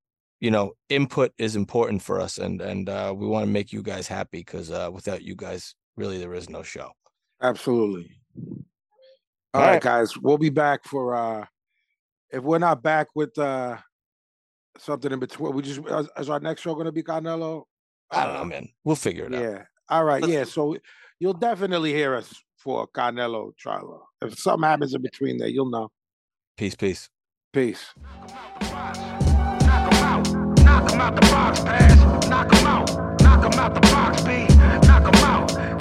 input is important for us, and we want to make you guys happy, because without you guys, really, there is no show. Absolutely. All right, guys, we'll be back for if we're not back with something in between. Is our next show going to be Canelo? I don't know, man. We'll figure it out. Yeah. All right. Yeah. So you'll definitely hear us for Canelo Charlo. If something happens in between there, you'll know. Peace. Peace. Knock 'em out the box, Paz. Knock 'em out the box, B. Knock 'em out.